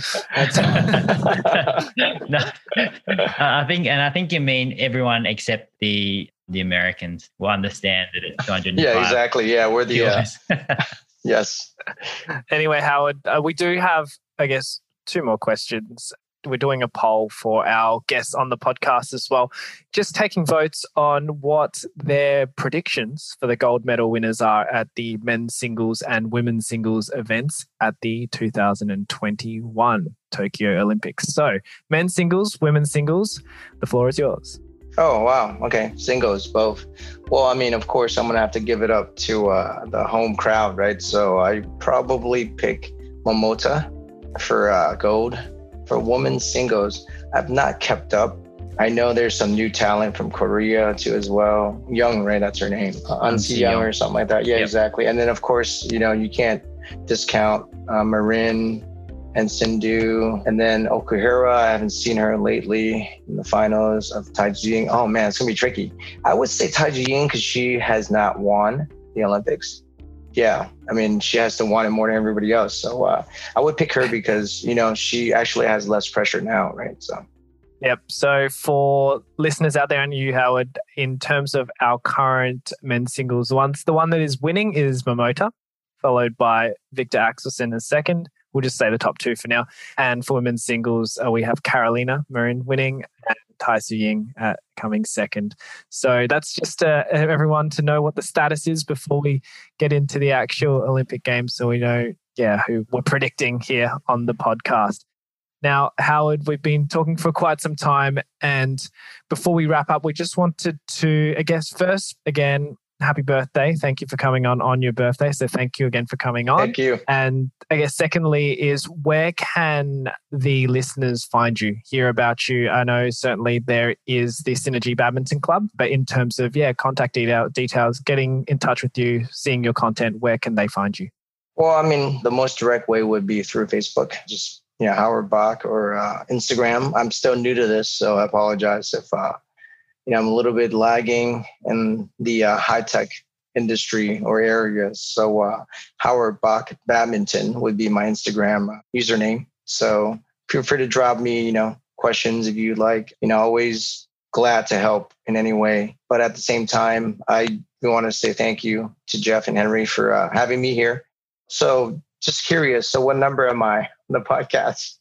No, I think, and I think you mean everyone except the the Americans will understand that it's two hundred five. Yeah, exactly. Yeah, we're the. Uh, yes. Anyway, Howard, uh, we do have, I guess, two more questions. We're doing a poll for our guests on the podcast as well, just taking votes on what their predictions for the gold medal winners are at the men's singles and women's singles events at the two thousand twenty-one Tokyo Olympics. So men's singles, women's singles, the floor is yours. Oh, wow. Okay. Singles, both. Well, I mean, of course, I'm going to have to give it up to uh, the home crowd, right? So I probably pick Momota for uh, gold. For women's singles, I've not kept up. I know there's some new talent from Korea too as well. Young, right? That's her name. Uh, Ansi Young or something like that. Yeah, yep. Exactly. And then, of course, you know, you can't discount uh, Marin and Sindhu. And then Okuhira, I haven't seen her lately in the finals of Taijing. Oh, man, it's going to be tricky. I would say Taijing because she has not won the Olympics. Yeah, I mean, she has to want it more than everybody else. So uh, I would pick her because, you know, she actually has less pressure now, right? So. Yep. So for listeners out there and you, Howard, in terms of our current men's singles, the one, the one that is winning is Momota, followed by Victor Axelsen as second. We'll just say the top two for now. And for women's singles, uh, we have Carolina Marin winning and Tai Tzu Ying uh, coming second. So that's just uh, everyone to know what the status is before we get into the actual Olympic Games. So we know, yeah, who we're predicting here on the podcast. Now, Howard, we've been talking for quite some time. And before we wrap up, we just wanted to, I guess, first, again, happy birthday. Thank you for coming on on your birthday. So thank you again for coming on. Thank you. And I guess secondly is where can the listeners find you, hear about you? I know certainly there is the Synergy Badminton Club, but in terms of, yeah, contact detail, details, getting in touch with you, seeing your content, where can they find you? Well, I mean, the most direct way would be through Facebook, just, you know, Howard Bach or uh, Instagram. I'm still new to this, so I apologize if, uh, you know, I'm a little bit lagging in the uh, high-tech industry or areas. So uh, Howard Bach Badminton would be my Instagram uh, username. So feel free to drop me, you know, questions if you'd like. You know, always glad to help in any way. But at the same time, I want to say thank you to Jeff and Henry for uh, having me here. So just curious. So what number am I on the podcast?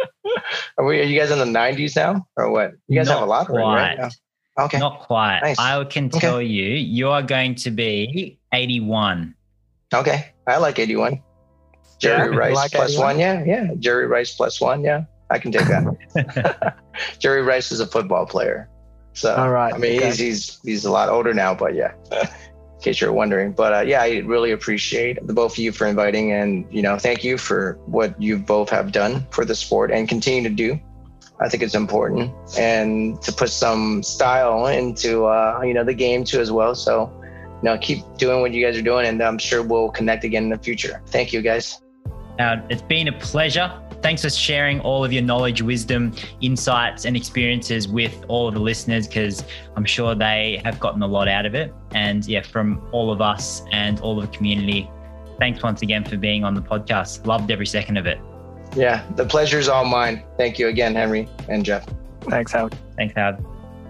Are we? Are you guys in the nineties now, or what? You guys Not have a lot, right? Yeah. Okay. Not quite. Nice. I can tell okay. you, you are going to be eighty-one. Okay. I like eighty-one. Jerry yeah, Rice like plus eighty-one. one. Yeah. Yeah. Jerry Rice plus one. Yeah. I can take that. Jerry Rice is a football player. So, all right. I mean, okay. he's, he's, he's a lot older now, but yeah, in case you're wondering. But uh, yeah, I really appreciate the both of you for inviting, and, you know, thank you for what you both have done for the sport and continue to do. I think it's important, and to put some style into, uh, you know, the game too as well. So, you know, keep doing what you guys are doing, and I'm sure we'll connect again in the future. Thank you, guys. Uh, it's been a pleasure. Thanks for sharing all of your knowledge, wisdom, insights, and experiences with all of the listeners, because I'm sure they have gotten a lot out of it. And yeah, from all of us and all of the community, thanks once again for being on the podcast. Loved every second of it. Yeah, the pleasure's all mine. Thank you again, Henry and Jeff. Thanks, Howard. Thanks, Howard.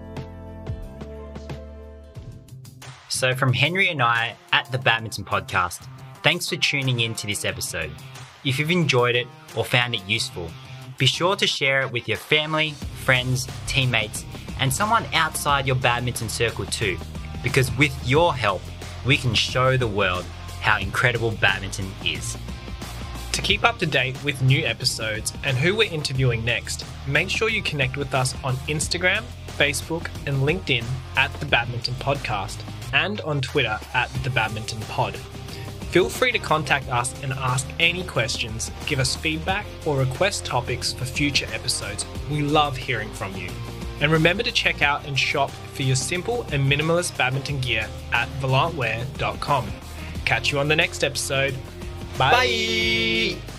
So from Henry and I at the Badminton Podcast, thanks for tuning in to this episode. If you've enjoyed it or found it useful, be sure to share it with your family, friends, teammates, and someone outside your badminton circle too, because with your help, we can show the world how incredible badminton is. To keep up to date with new episodes and who we're interviewing next, make sure you connect with us on Instagram, Facebook, and LinkedIn at The Badminton Podcast, and on Twitter at The Badminton Pod. Feel free to contact us and ask any questions, give us feedback, or request topics for future episodes. We love hearing from you. And remember to check out and shop for your simple and minimalist badminton gear at volant wear dot com. Catch you on the next episode. Bye. Bye.